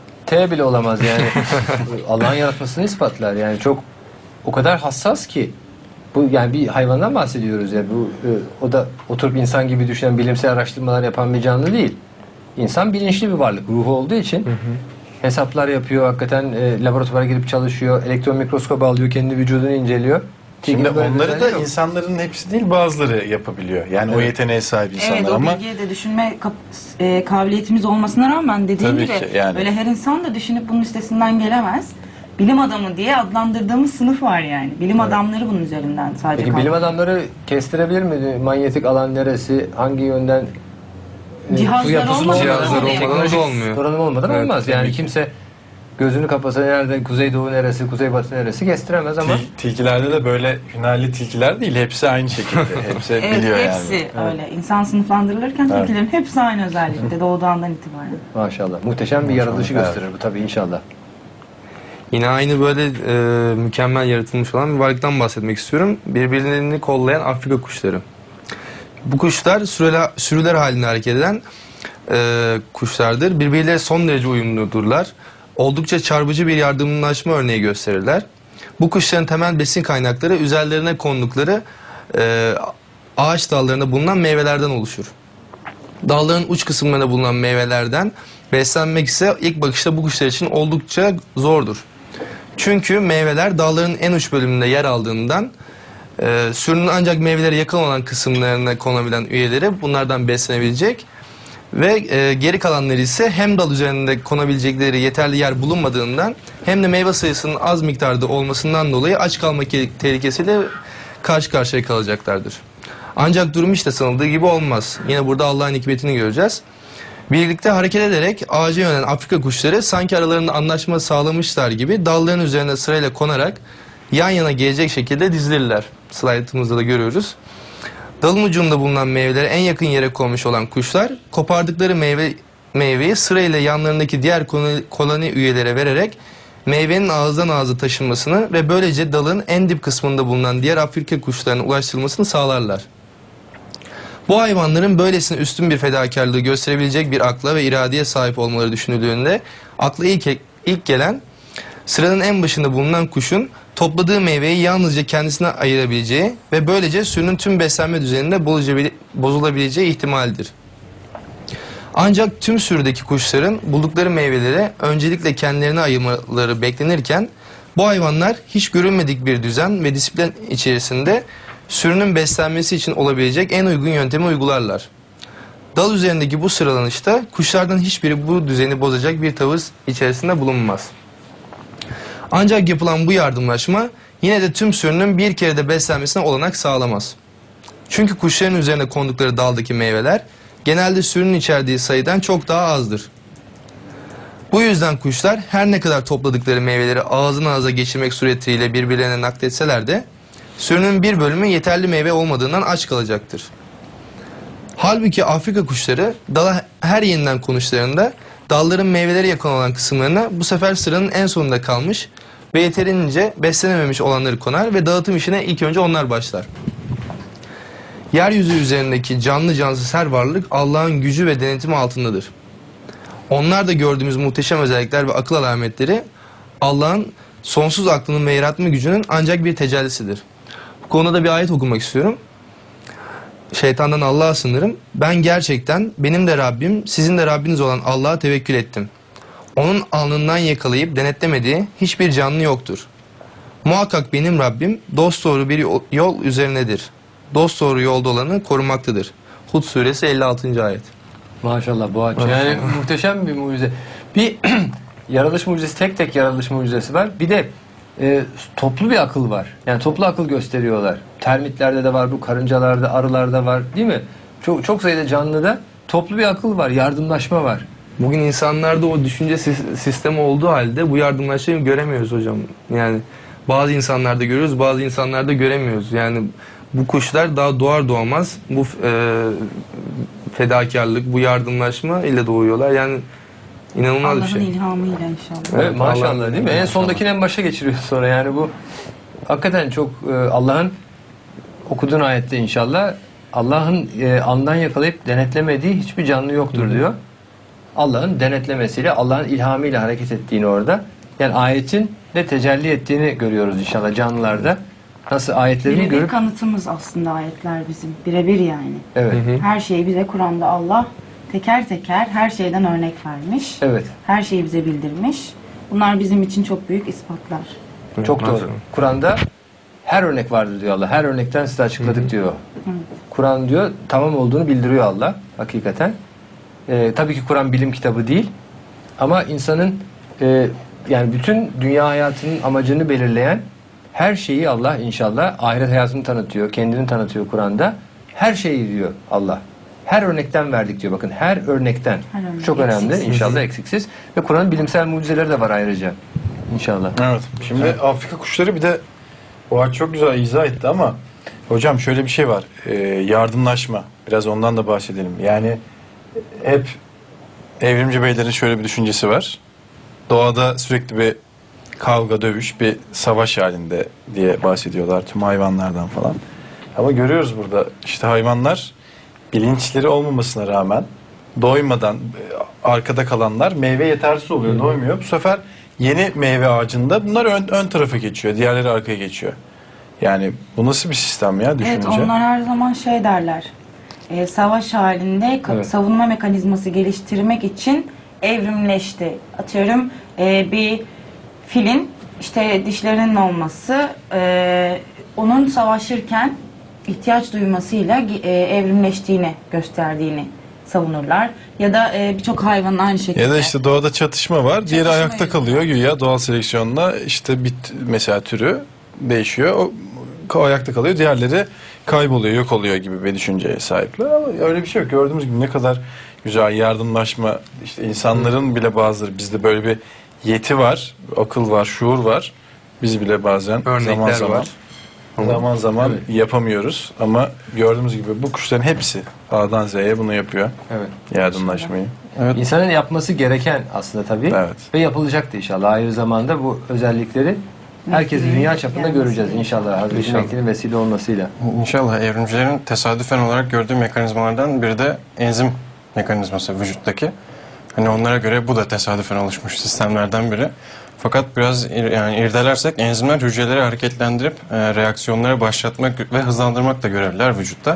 [SPEAKER 2] T bile olamaz yani. Allah'ın yaratmasını ispatlar. Yani çok o kadar hassas ki. Bu yani bir hayvandan bahsediyoruz ya. Bu e, o da oturup insan gibi düşünen, bilimsel araştırmalar yapan bir canlı değil. İnsan bilinçli bir varlık, ruhu olduğu için hesaplar yapıyor, hakikaten e, laboratuvara girip çalışıyor, elektron mikroskop alıyor, kendi vücudunu inceliyor.
[SPEAKER 5] Şimdi
[SPEAKER 2] Tilki böyle
[SPEAKER 5] onları da
[SPEAKER 2] özelliği yok.
[SPEAKER 5] insanların hepsi değil bazıları yapabiliyor. Yani o
[SPEAKER 2] Evet.
[SPEAKER 5] yeteneğe sahip insanlar
[SPEAKER 1] Evet, o
[SPEAKER 5] ama
[SPEAKER 1] bilgiye de düşünme kap- e, kabiliyetimiz olmasına rağmen dediğim
[SPEAKER 5] Tabii
[SPEAKER 1] gibi
[SPEAKER 5] ki, yani.
[SPEAKER 1] böyle her insan da düşünüp bunun üstesinden gelemez. Bilim adamı diye adlandırdığımız sınıf var yani. Bilim adamları bunun üzerinden sadece
[SPEAKER 2] Peki bilim
[SPEAKER 1] kalkıyor.
[SPEAKER 2] adamları kestirebilir mi? Manyetik alan neresi, hangi yönden? e,
[SPEAKER 1] Cihazları
[SPEAKER 2] su yapısı
[SPEAKER 1] olmadan
[SPEAKER 2] olmadan,
[SPEAKER 6] Cihazları
[SPEAKER 1] olmuyor.
[SPEAKER 6] olmadan da
[SPEAKER 2] teknolojik
[SPEAKER 6] olmuyor.
[SPEAKER 2] donanım olmadan
[SPEAKER 6] Evet,
[SPEAKER 2] olmaz.
[SPEAKER 6] tabii
[SPEAKER 2] Yani
[SPEAKER 6] ki.
[SPEAKER 2] kimse Gözünü kapasa nerede, kuzeydoğu neresi, kuzeybatı neresi kestiremez ama
[SPEAKER 5] Til- tilkilerde de böyle hünerli tilkiler değil, hepsi aynı şekilde. Hepsi
[SPEAKER 1] Evet,
[SPEAKER 5] biliyor
[SPEAKER 1] hepsi
[SPEAKER 5] yani.
[SPEAKER 1] öyle. İnsan sınıflandırılırken
[SPEAKER 5] Evet.
[SPEAKER 1] tilkilerin hepsi aynı özellikte doğduğundan itibaren.
[SPEAKER 2] maşallah muhteşem bir yaratılışı
[SPEAKER 5] Evet.
[SPEAKER 2] gösterir bu tabii inşallah.
[SPEAKER 6] Yine aynı böyle e, mükemmel yaratılmış olan bir varlıktan bahsetmek istiyorum. Birbirlerini kollayan Afrika kuşları. Bu kuşlar sürüler, sürüler halinde hareket eden e, kuşlardır. Birbirleriyle son derece uyumludurlar. Oldukça çarpıcı bir yardımlaşma örneği gösterirler. Bu kuşların temel besin kaynakları üzerlerine kondukları e, ağaç dallarında bulunan meyvelerden oluşur. Dalların uç kısımlarında bulunan meyvelerden beslenmek ise ilk bakışta bu kuşlar için oldukça zordur. Çünkü meyveler dalların en uç bölümünde yer aldığından e, sürünün ancak meyvelere yakın olan kısımlarına konabilen üyeleri bunlardan beslenebilecek ve e, geri kalanları ise hem dal üzerinde konabilecekleri yeterli yer bulunmadığından hem de meyve sayısının az miktarda olmasından dolayı aç kalma ke- tehlikesiyle karşı karşıya kalacaklardır. Ancak durum işte sanıldığı gibi olmaz. Yine burada Allah'ın hikmetini göreceğiz. Birlikte hareket ederek ağaca yönelen Afrika kuşları sanki aralarında anlaşma sağlamışlar gibi dalların üzerine sırayla konarak yan yana gelecek şekilde dizilirler. Slaytımızda da görüyoruz. Dalın ucunda bulunan meyveleri en yakın yere konmuş olan kuşlar kopardıkları meyve meyveyi sırayla yanlarındaki diğer koloni, koloni üyelere vererek meyvenin ağızdan ağza taşınmasını ve böylece dalın en dip kısmında bulunan diğer Afrika kuşlarına ulaştırılmasını sağlarlar. Bu hayvanların böylesine üstün bir fedakarlığı gösterebilecek bir akla ve iradeye sahip olmaları düşünüldüğünde akla ilk, ilk gelen sıranın en başında bulunan kuşun topladığı meyveyi yalnızca kendisine ayırabileceği ve böylece sürünün tüm beslenme düzeninde bozulabileceği ihtimaldir. Ancak tüm sürüdeki kuşların buldukları meyveleri öncelikle kendilerine ayırmaları beklenirken bu hayvanlar hiç görülmedik bir düzen ve disiplin içerisinde sürünün beslenmesi için olabilecek en uygun yöntemi uygularlar. Dal üzerindeki bu sıralanışta kuşlardan hiçbiri bu düzeni bozacak bir tavır içerisinde bulunmaz. Ancak yapılan bu yardımlaşma yine de tüm sürünün bir kere de beslenmesine olanak sağlamaz. Çünkü kuşların üzerine kondukları daldaki meyveler genelde sürünün içerdiği sayıdan çok daha azdır. Bu yüzden kuşlar her ne kadar topladıkları meyveleri ağzına ağza geçirmek suretiyle birbirlerine nakletseler de sürünün bir bölümü yeterli meyve olmadığından aç kalacaktır. Halbuki Afrika kuşları dala her yeniden konuşlarında dalların meyvelere yakın olan kısımlarına bu sefer sıranın en sonunda kalmış ve yeterince beslenememiş olanları konar ve dağıtım işine ilk önce onlar başlar. Yeryüzü üzerindeki canlı cansız her varlık Allah'ın gücü ve denetimi altındadır. Onlar da gördüğümüz muhteşem özellikler ve akıl alametleri Allah'ın sonsuz aklının ve yaratma gücünün ancak bir tecellisidir. Bu konuda da bir ayet okumak istiyorum. Şeytandan Allah'a sığınırım. Ben gerçekten benim de Rabbim, sizin de Rabbiniz olan Allah'a tevekkül ettim. Onun alnından yakalayıp denetlemediği hiçbir canlı yoktur. Muhakkak benim Rabbim dosdoğru bir yol üzerinedir. Dosdoğru yolda olanı korumaktadır. Hud suresi elli altıncı ayet.
[SPEAKER 2] Maşallah bu açı. Yani muhteşem bir mucize. Bir yaratılış mucizesi, tek tek yaratılış mucizesi var. Bir de e, toplu bir akıl var. Yani toplu akıl gösteriyorlar. Termitlerde de var, bu karıncalarda, arılarda var, değil mi? Çok çok sayıda canlıda toplu bir akıl var, yardımlaşma var.
[SPEAKER 6] Bugün insanlarda o düşünce sis- sistemi olduğu halde bu yardımlaşmayı göremiyoruz hocam. Yani bazı insanlarda görüyoruz, bazı insanlarda göremiyoruz. Yani bu kuşlar daha doğar doğmaz bu e, fedakarlık, bu yardımlaşma ile doğuyorlar. Yani inanılmaz bir
[SPEAKER 1] Allah'ın
[SPEAKER 6] şey.
[SPEAKER 1] ilhamıyla inşallah.
[SPEAKER 2] Evet,
[SPEAKER 6] Evet,
[SPEAKER 2] maşallah
[SPEAKER 6] Allah-
[SPEAKER 2] değil mi? En sondakini en başa geçiriyor sonra. Yani bu hakikaten çok e, Allah'ın okuduğun ayette inşallah Allah'ın e, andan yakalayıp denetlemediği hiçbir canlı yoktur diyor. Allah'ın denetlemesiyle, Allah'ın ilhamıyla hareket ettiğini orada. Yani ayetin de tecelli ettiğini görüyoruz inşallah canlılarda. Nasıl ayetlerini
[SPEAKER 1] Birebir
[SPEAKER 2] görüp...
[SPEAKER 1] kanıtımız aslında ayetler bizim. Birebir yani.
[SPEAKER 2] Evet.
[SPEAKER 1] Her şeyi bize Kur'an'da Allah teker teker her şeyden örnek vermiş.
[SPEAKER 2] Evet.
[SPEAKER 1] Her şeyi bize bildirmiş. Bunlar bizim için çok büyük ispatlar.
[SPEAKER 2] Çok
[SPEAKER 6] Maşallah.
[SPEAKER 2] doğru. Kur'an'da her örnek vardır diyor Allah. Her örnekten size açıkladık diyor.
[SPEAKER 1] Evet.
[SPEAKER 2] Kur'an diyor tamam olduğunu bildiriyor Allah hakikaten. Ee, tabii ki Kur'an bilim kitabı değil. Ama insanın e, yani bütün dünya hayatının amacını belirleyen her şeyi Allah inşallah ahiret hayatını tanıtıyor. Kendini tanıtıyor Kur'an'da. Her şeyi diyor Allah. Her örnekten verdik diyor. Bakın her örnekten.
[SPEAKER 1] Her örnek,
[SPEAKER 2] Çok önemli.
[SPEAKER 1] eksiksiz.
[SPEAKER 2] İnşallah eksiksiz. Ve Kur'an'ın bilimsel mucizeleri de var ayrıca. İnşallah.
[SPEAKER 5] Evet. Şimdi Afrika kuşları bir de o çok güzel izah etti ama hocam şöyle bir şey var. Ee, yardımlaşma. Biraz ondan da bahsedelim. Yani hep evrimci beylerin şöyle bir düşüncesi var. Doğada sürekli bir kavga, dövüş, bir savaş halinde diye bahsediyorlar tüm hayvanlardan falan. Ama görüyoruz burada işte hayvanlar bilinçleri olmamasına rağmen doymadan arkada kalanlar meyve yetersiz oluyor, doymuyor. Bu sefer yeni meyve ağacında bunlar ön, ön tarafa geçiyor, diğerleri arkaya geçiyor. Yani bu nasıl bir sistem ya düşününce?
[SPEAKER 1] Evet, onlar her zaman şey derler. E, savaş halinde ka-
[SPEAKER 2] Evet.
[SPEAKER 1] savunma mekanizması geliştirmek için evrimleşti. Atıyorum e, bir filin işte dişlerinin olması e, onun savaşırken ihtiyaç duymasıyla e, evrimleştiğini gösterdiğini savunurlar. Ya da e, birçok hayvanın aynı şekilde.
[SPEAKER 5] Ya da işte doğada çatışma var. Diğeri
[SPEAKER 1] Çatışma
[SPEAKER 5] ayakta
[SPEAKER 1] yüzünden.
[SPEAKER 5] kalıyor güya doğal seleksiyonla işte bit mesela türü değişiyor. O, o ayakta kalıyor. Diğerleri kayboluyor, yok oluyor gibi bir düşünceye sahipler. Ama öyle bir şey yok. Gördüğümüz gibi ne kadar güzel yardımlaşma. İşte insanların bile bazıları bizde böyle bir yeti var, akıl var, şuur var. Biz bile bazen
[SPEAKER 6] Örnekler
[SPEAKER 5] zaman zaman
[SPEAKER 6] var.
[SPEAKER 5] zaman zaman
[SPEAKER 2] Evet.
[SPEAKER 5] yapamıyoruz. Ama gördüğümüz gibi bu kuşların hepsi A'dan Z'ye bunu yapıyor.
[SPEAKER 2] Evet.
[SPEAKER 5] Yardımlaşmayı. Evet.
[SPEAKER 2] İnsanın yapması gereken aslında tabii.
[SPEAKER 5] Evet.
[SPEAKER 2] Ve yapılacak da inşallah. Ayrı zamanda bu özellikleri herkesi
[SPEAKER 1] Mesleğin
[SPEAKER 2] dünya çapında
[SPEAKER 1] gelmesi.
[SPEAKER 2] göreceğiz inşallah. Hazreti
[SPEAKER 6] İnşallah.
[SPEAKER 2] Mekke'nin vesile olmasıyla.
[SPEAKER 7] İnşallah evrimcilerin tesadüfen olarak gördüğü mekanizmalardan biri de enzim mekanizması vücuttaki. Hani onlara göre bu da tesadüfen oluşmuş sistemlerden biri. Fakat biraz ir- yani irdelersek enzimler hücreleri hareketlendirip e, reaksiyonları başlatmak ve hızlandırmak da görevliler vücutta.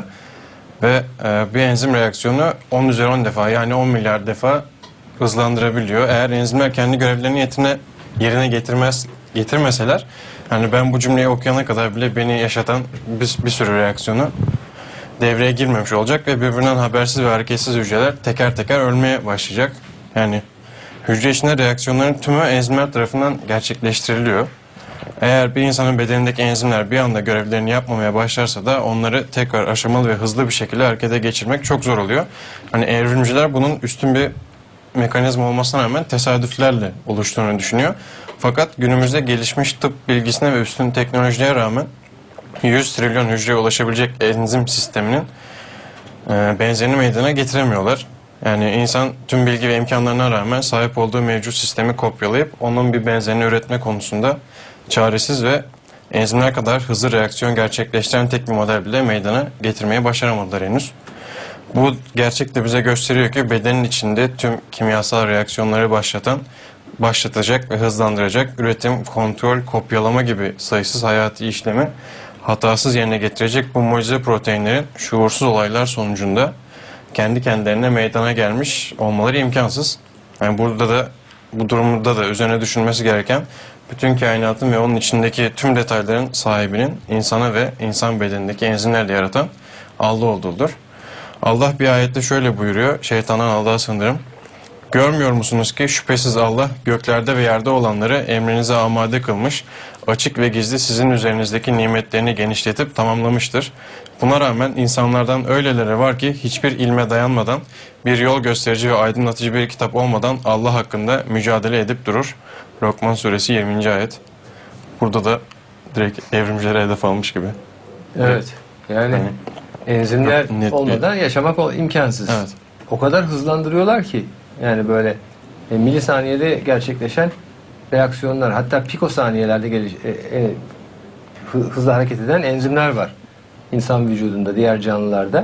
[SPEAKER 7] Ve e, bir enzim reaksiyonu on üzeri on defa yani on milyar defa hızlandırabiliyor. Eğer enzimler kendi görevlerini yerine, yerine getirmez getirmeseler, hani ben bu cümleyi okuyana kadar bile beni yaşatan bir, bir sürü reaksiyonu devreye girmemiş olacak ve birbirinden habersiz ve hareketsiz hücreler teker teker ölmeye başlayacak. Yani hücre içinde reaksiyonların tümü enzimler tarafından gerçekleştiriliyor. Eğer bir insanın bedenindeki enzimler bir anda görevlerini yapmamaya başlarsa da onları tekrar aşamalı ve hızlı bir şekilde harekete geçirmek çok zor oluyor. Hani evrimciler bunun üstün bir mekanizma olmasına rağmen tesadüflerle oluştuğunu düşünüyor. Fakat günümüzde gelişmiş tıp bilgisine ve üstün teknolojiye rağmen yüz trilyon hücreye ulaşabilecek enzim sisteminin e, benzerini meydana getiremiyorlar. Yani insan tüm bilgi ve imkanlarına rağmen sahip olduğu mevcut sistemi kopyalayıp onun bir benzerini üretme konusunda çaresiz ve enzimler kadar hızlı reaksiyon gerçekleştiren tek bir model bile meydana getirmeye başaramadılar henüz. Bu gerçek de bize gösteriyor ki bedenin içinde tüm kimyasal reaksiyonları başlatan, başlatacak ve hızlandıracak üretim, kontrol, kopyalama gibi sayısız hayati işlemi hatasız yerine getirecek bu mucize proteinlerin şuursuz olaylar sonucunda kendi kendilerine meydana gelmiş olmaları imkansız. Yani burada da bu durumda da üzerine düşünmesi gereken bütün kainatın ve onun içindeki tüm detayların sahibinin insana ve insan bedenindeki enzimlerle yaratan Allah olduğudur. Allah bir ayette şöyle buyuruyor. Şeytandan Allah'a sığınırım. Görmüyor musunuz ki şüphesiz Allah göklerde ve yerde olanları emrinize amade kılmış, açık ve gizli sizin üzerinizdeki nimetlerini genişletip tamamlamıştır. Buna rağmen insanlardan öyleleri var ki hiçbir ilme dayanmadan, bir yol gösterici ve aydınlatıcı bir kitap olmadan Allah hakkında mücadele edip durur. Lokman suresi yirminci ayet. Burada da direkt evrimcilere hedef almış gibi.
[SPEAKER 2] Evet. Yani
[SPEAKER 7] Hani
[SPEAKER 2] enzimler
[SPEAKER 7] Yok, net bir-
[SPEAKER 2] olmadan yaşamak o- imkansız.
[SPEAKER 7] Evet.
[SPEAKER 2] O kadar hızlandırıyorlar ki yani böyle e, milisaniyede gerçekleşen reaksiyonlar, hatta pikosaniyelerde geliş, e, e, hı- hızlı hareket eden enzimler var insan vücudunda, diğer canlılarda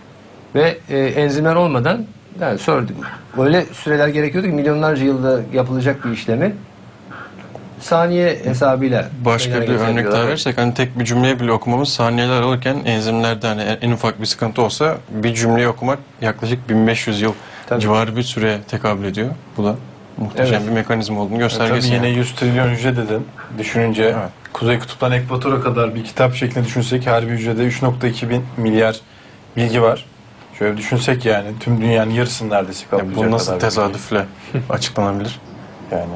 [SPEAKER 2] ve e, enzimler olmadan yani sorduk. Öyle süreler gerekiyordu ki milyonlarca yılda yapılacak bir işlemi saniye hesabıyla
[SPEAKER 7] Başka
[SPEAKER 2] meydana
[SPEAKER 7] bir örnek
[SPEAKER 2] getirebiliyorlar.
[SPEAKER 7] daha verirsek hani tek bir cümleyi bile okumamız saniyeler alırken enzimlerde hani en ufak bir sıkıntı olsa bir cümleyi okumak yaklaşık bin beş yüz yıl
[SPEAKER 2] Tabii.
[SPEAKER 7] civarı bir süreye tekabül ediyor. Bu da muhteşem
[SPEAKER 2] Evet.
[SPEAKER 7] bir mekanizma olduğunu
[SPEAKER 5] Tabii
[SPEAKER 7] göstergesi.
[SPEAKER 5] yine
[SPEAKER 7] yani.
[SPEAKER 5] yüz trilyon hücre dedin. Düşününce
[SPEAKER 7] Evet.
[SPEAKER 5] Kuzey Kutup'tan Ekvator'a kadar bir kitap şeklinde düşünsek her bir hücrede üç nokta iki bin milyar bilgi var. Şöyle bir düşünsek yani tüm dünyanın yarısını neredeyse
[SPEAKER 7] Yani
[SPEAKER 5] kaplayacak
[SPEAKER 7] bu nasıl
[SPEAKER 5] kadar bilgi.
[SPEAKER 7] tesadüfle açıklanabilir?
[SPEAKER 5] Yani.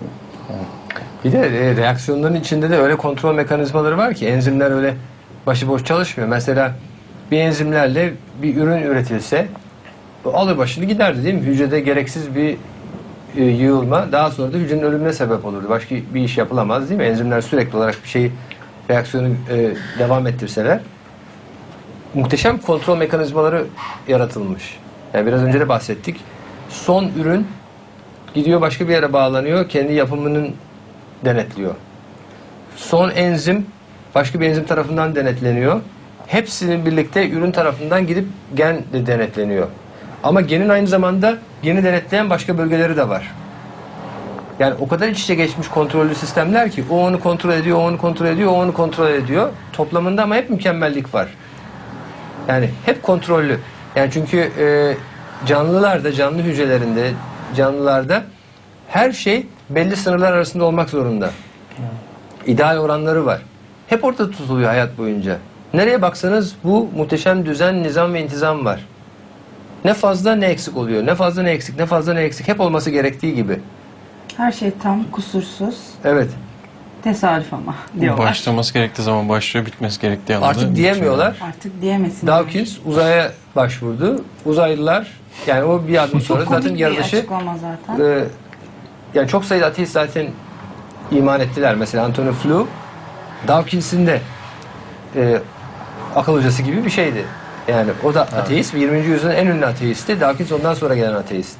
[SPEAKER 2] Bir de e, reaksiyonların içinde de öyle kontrol mekanizmaları var ki enzimler öyle başıboş çalışmıyor. Mesela bir enzimlerle bir ürün üretilse alır başını giderdi değil mi? Hücrede gereksiz bir e, yığılma, daha sonra da hücrenin ölümüne sebep olurdu. Başka bir iş yapılamaz değil mi? Enzimler sürekli olarak bir şeyi, reaksiyonu e, devam ettirseler muhteşem kontrol mekanizmaları yaratılmış. Yani biraz önce de bahsettik. Son ürün gidiyor başka bir yere bağlanıyor, kendi yapımının denetliyor. Son enzim başka bir enzim tarafından denetleniyor. Hepsinin birlikte ürün tarafından gidip gen de denetleniyor. Ama genin aynı zamanda geni denetleyen başka bölgeleri de var. Yani o kadar iç içe geçmiş kontrollü sistemler ki o onu kontrol ediyor, o onu kontrol ediyor, o onu kontrol ediyor. Toplamında ama hep mükemmellik var. Yani hep kontrollü. Yani çünkü e, canlılarda, canlı hücrelerinde, canlılarda her şey belli sınırlar arasında olmak zorunda. İdeal oranları var. Hep orada tutuluyor hayat boyunca. Nereye baksanız bu muhteşem düzen, nizam ve intizam var. Ne fazla ne eksik oluyor. Ne fazla ne eksik, ne fazla ne eksik. Hep olması gerektiği gibi.
[SPEAKER 1] Her şey tam, kusursuz.
[SPEAKER 2] Evet.
[SPEAKER 1] Tesadüf ama diyorlar.
[SPEAKER 7] Başlaması gerektiği zaman başlıyor, bitmesi gerektiği anda
[SPEAKER 2] Artık diyemiyorlar.
[SPEAKER 1] Artık diyemesin.
[SPEAKER 2] Dawkins uzaya başvurdu. Uzaylılar, yani o bir adım sonra
[SPEAKER 1] Çok komik
[SPEAKER 2] zaten
[SPEAKER 1] bir
[SPEAKER 2] yaratılışı
[SPEAKER 1] açıklama zaten.
[SPEAKER 2] e, yani çok sayıda ateist zaten iman ettiler. Mesela Anthony Flew Dawkins'in de e, akıl hocası gibi bir şeydi. Yani o da ateist ve yirminci yüzyılın en ünlü ateisti. Dawkins ondan sonra gelen ateist.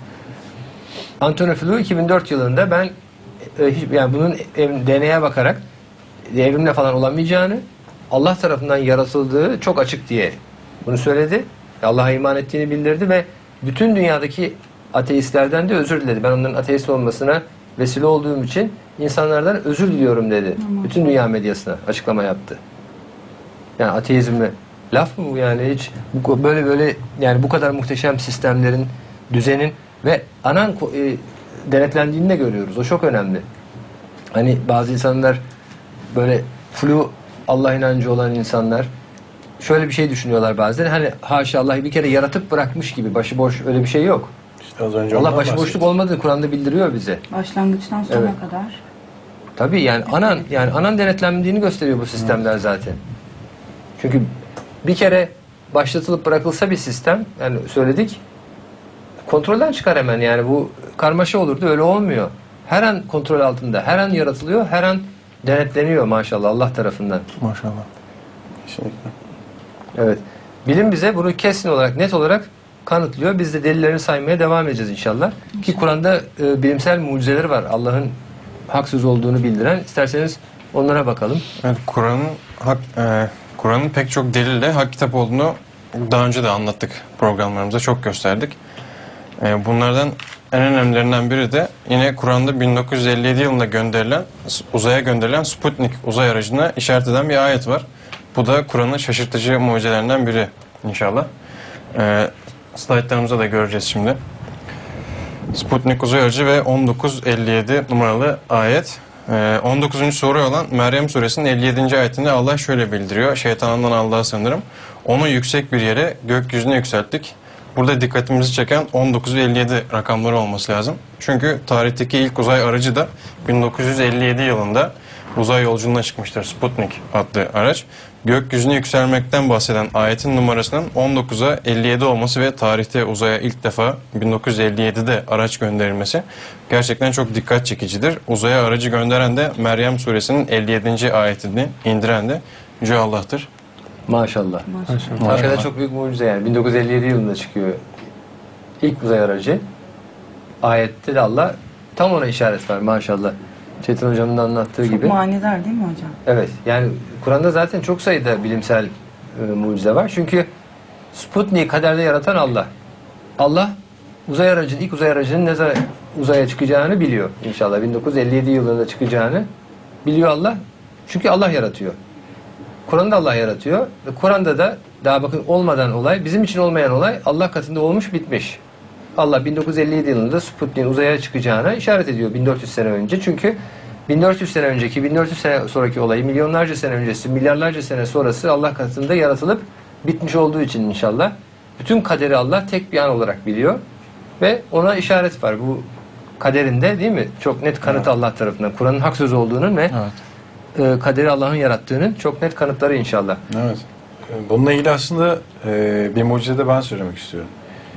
[SPEAKER 2] Anthony Flew iki bin dört yılında ben e, hiç, yani bunun ev, D N A'ya bakarak evrimle falan olamayacağını, Allah tarafından yaratıldığı çok açık diye bunu söyledi. Allah'a iman ettiğini bildirdi ve bütün dünyadaki ateistlerden de özür diledi. Ben onların ateist olmasına vesile olduğum için insanlardan özür diliyorum dedi. Tamam. Bütün dünya medyasına açıklama yaptı. Yani ateizmle laf mı bu yani, hiç bu, böyle böyle yani bu kadar muhteşem sistemlerin, düzenin ve anan e, denetlendiğini de görüyoruz. O çok önemli. Hani bazı insanlar böyle flu Allah inancı olan insanlar şöyle bir şey düşünüyorlar bazen. Hani haşa Allah'ı bir kere yaratıp bırakmış gibi, başıboş, öyle bir şey yok.
[SPEAKER 5] İşte az önce
[SPEAKER 2] Allah başıboşluk olmadığını Kur'an'da bildiriyor bize.
[SPEAKER 1] Başlangıçtan sona
[SPEAKER 2] Evet.
[SPEAKER 1] kadar.
[SPEAKER 2] Tabii yani anan yani anan denetlendiğini gösteriyor bu sistemler zaten. Çünkü bir kere başlatılıp bırakılsa bir sistem, yani söyledik, kontrolden çıkar hemen. Yani bu karmaşa olurdu, öyle olmuyor. Her an kontrol altında, her an yaratılıyor, her an denetleniyor maşallah Allah tarafından.
[SPEAKER 7] Maşallah. Kesinlikle.
[SPEAKER 2] Evet. Bilim bize bunu kesin olarak, net olarak kanıtlıyor. Biz de delillerini saymaya devam edeceğiz inşallah. Ki Kur'an'da e, bilimsel mucizeleri var. Allah'ın haksız olduğunu bildiren. İsterseniz onlara bakalım.
[SPEAKER 7] Evet, Kur'an'ın hak, e, Kur'an'ın pek çok delille hak kitap olduğunu daha önce de anlattık programlarımızda, çok gösterdik. E, bunlardan en önemlilerinden biri de yine Kur'an'da bin dokuz yüz elli yedi yılında gönderilen, uzaya gönderilen Sputnik uzay aracına işaret eden bir ayet var. Bu da Kur'an'ın şaşırtıcı mucizelerinden biri inşallah. E, slaytlarımızda da göreceğiz şimdi. Sputnik uzay aracı ve on dokuz elli yedi numaralı ayet. on dokuzuncu soru olan Meryem suresinin elli yedinci ayetinde Allah şöyle bildiriyor. Şeytanından Allah'a sığınırım. Onu yüksek bir yere, gökyüzüne yükselttik. Burada dikkatimizi çeken on dokuz ve elli yedi rakamları olması lazım. Çünkü tarihteki ilk uzay aracı da bin dokuz yüz elli yedi yılında uzay yolculuğuna çıkmıştır. Sputnik adlı araç. Gökyüzüne yükselmekten bahseden ayetin numarasının on dokuza elli yedi olması ve tarihte uzaya ilk defa bin dokuz yüz elli yedide araç gönderilmesi gerçekten çok dikkat çekicidir. Uzaya aracı gönderen de Meryem suresinin elli yedinci ayetini indiren de Yüce Allah'tır.
[SPEAKER 2] Maşallah.
[SPEAKER 1] Maşallah.
[SPEAKER 2] Hakikaten çok büyük mucize yani. bin dokuz yüz elli yedi yılında çıkıyor ilk uzay aracı. Ayette de Allah tam ona işaret var maşallah. Çetin hocamın da anlattığı
[SPEAKER 1] Çok
[SPEAKER 2] gibi.
[SPEAKER 1] manidar değil mi hocam?
[SPEAKER 2] Evet. Yani Kur'an'da zaten çok sayıda bilimsel e, mucize var. Çünkü Sputnik'i kaderde yaratan Allah. Allah uzay aracının, ilk uzay aracının ne zaman uzaya çıkacağını biliyor inşallah. bin dokuz yüz elli yedi yılında çıkacağını biliyor Allah. Çünkü Allah yaratıyor. Kur'an'da Allah yaratıyor. Ve Kur'an'da da daha bakın olmadan olay, bizim için olmayan olay Allah katında olmuş bitmiş. Allah bin dokuz yüz elli yedi yılında Sputnik'in uzaya çıkacağına işaret ediyor bin dört yüz sene önce. Çünkü bin dört yüz sene önceki, bin dört yüz sene sonraki olayı milyonlarca sene öncesi, milyarlarca sene sonrası Allah katında yaratılıp bitmiş olduğu için inşallah. Bütün kaderi Allah tek bir an olarak biliyor. Ve ona işaret var. Bu kaderinde değil mi? Çok net kanıt evet. Allah tarafından. Kur'an'ın hak sözü olduğunun ve evet. e, kaderi Allah'ın yarattığının çok net kanıtları inşallah.
[SPEAKER 5] Evet. Bununla ilgili aslında e, bir mucize de ben söylemek istiyorum.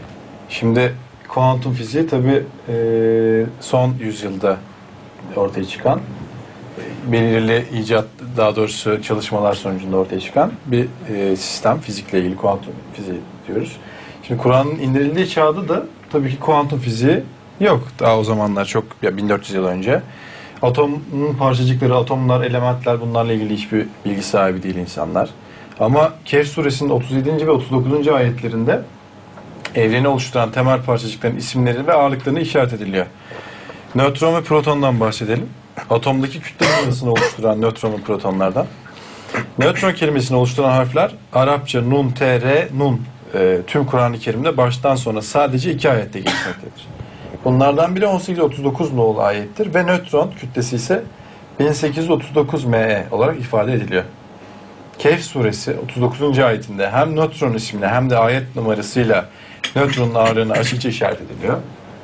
[SPEAKER 5] Şimdi kuantum fiziği tabii e, son yüzyılda ortaya çıkan, e, belirli icat, daha doğrusu çalışmalar sonucunda ortaya çıkan bir e, sistem, fizikle ilgili kuantum fiziği diyoruz. Şimdi Kur'an'ın indirildiği çağda da tabii ki kuantum fiziği yok. Daha o zamanlar çok, ya bin dört yüz yıl önce. Atomun parçacıkları, atomlar, elementler, bunlarla ilgili hiçbir bilgi sahibi değil insanlar. Ama Kehf suresinin otuz yedinci ve otuz dokuzuncu ayetlerinde evreni oluşturan temel parçacıkların isimleri ve ağırlıklarını işaret ediliyor. Nötron ve protondan bahsedelim. Atomdaki kütle numarasını oluşturan nötron ve protonlardan. Nötron kelimesini oluşturan harfler Arapça nun, t, r, nun e, tüm Kur'an-ı Kerim'de baştan sona sadece iki ayette geçmektedir. Bunlardan biri on sekiz otuz dokuz nolu ayettir ve nötron kütlesi ise bin sekiz yüz otuz dokuz M E olarak ifade ediliyor. Kehf suresi otuz dokuzuncu ayetinde hem nötron ismine hem de ayet numarasıyla nötronun ağırlığına açıkça işaret ediliyor.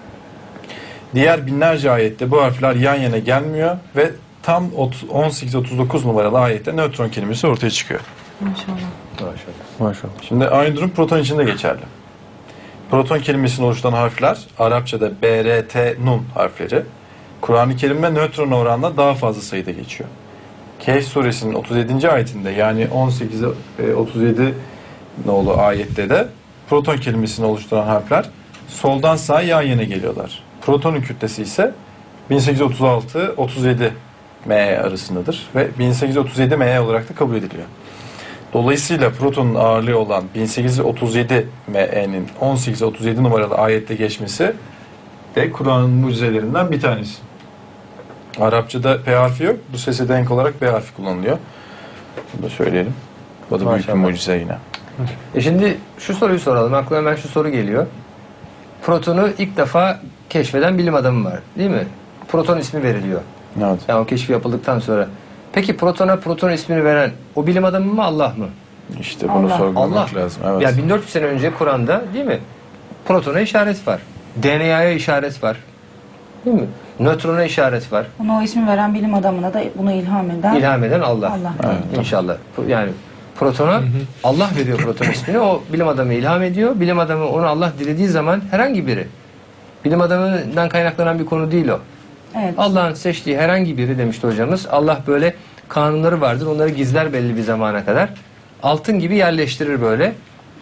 [SPEAKER 5] Diğer binlerce ayette bu harfler yan yana gelmiyor ve tam on sekiz otuz dokuz numaralı ayette nötron kelimesi ortaya çıkıyor.
[SPEAKER 1] Maşallah.
[SPEAKER 2] Maşallah.
[SPEAKER 6] Maşallah.
[SPEAKER 5] Şimdi aynı durum proton için de geçerli. Proton kelimesini oluşturan harfler Arapçada B, R, T, Nun harfleri Kur'an-ı Kerim'de nötron oranla daha fazla sayıda geçiyor. Kehf suresinin otuz yedinci ayetinde, yani on sekiz otuz yedi nolu ayette de proton kelimesini oluşturan harfler soldan sağa yan yana geliyorlar. Protonun kütlesi ise bin sekiz yüz otuz altı otuz yedi M E arasındadır ve bin sekiz yüz otuz yedi M E olarak da kabul ediliyor. Dolayısıyla protonun ağırlığı olan bin sekiz yüz otuz yedi M E'nin on sekiz otuz yedi numaralı ayette geçmesi de Kur'an'ın mucizelerinden bir tanesi. Arapçada P harfi yok. Bu sese denk olarak B harfi kullanılıyor. Bunu da söyleyelim. Bu da büyük bir
[SPEAKER 2] Maşallah.
[SPEAKER 5] mucize yine.
[SPEAKER 2] E şimdi şu soruyu soralım. Aklıma hemen şu soru geliyor. Protonu ilk defa keşfeden bilim adamı var, değil mi? Proton ismi veriliyor.
[SPEAKER 5] Evet.
[SPEAKER 2] Yani o keşfi yapıldıktan sonra. Peki protona proton ismini veren o bilim adamı mı, Allah mı?
[SPEAKER 5] İşte bunu
[SPEAKER 1] Allah.
[SPEAKER 5] sorgulamak
[SPEAKER 2] Allah.
[SPEAKER 5] lazım. Evet.
[SPEAKER 2] Ya bin dört yüz sene önce Kur'an'da, değil mi? Protona işaret var. D N A'ya işaret var. Değil mi? Nötrona işaret var.
[SPEAKER 1] Ona o ismi veren bilim adamına da bunu ilham eden
[SPEAKER 2] İlham eden Allah.
[SPEAKER 1] Allah.
[SPEAKER 5] Evet.
[SPEAKER 2] İnşallah. Yani protona Allah veriyor proton ismini. O bilim adamı ilham ediyor. Bilim adamı onu Allah dilediği zaman herhangi biri. Bilim adamından kaynaklanan bir konu değil o.
[SPEAKER 1] Evet.
[SPEAKER 2] Allah'ın seçtiği herhangi biri demişti hocamız. Allah böyle kanunları vardır. Onları gizler belli bir zamana kadar. Altın gibi yerleştirir böyle.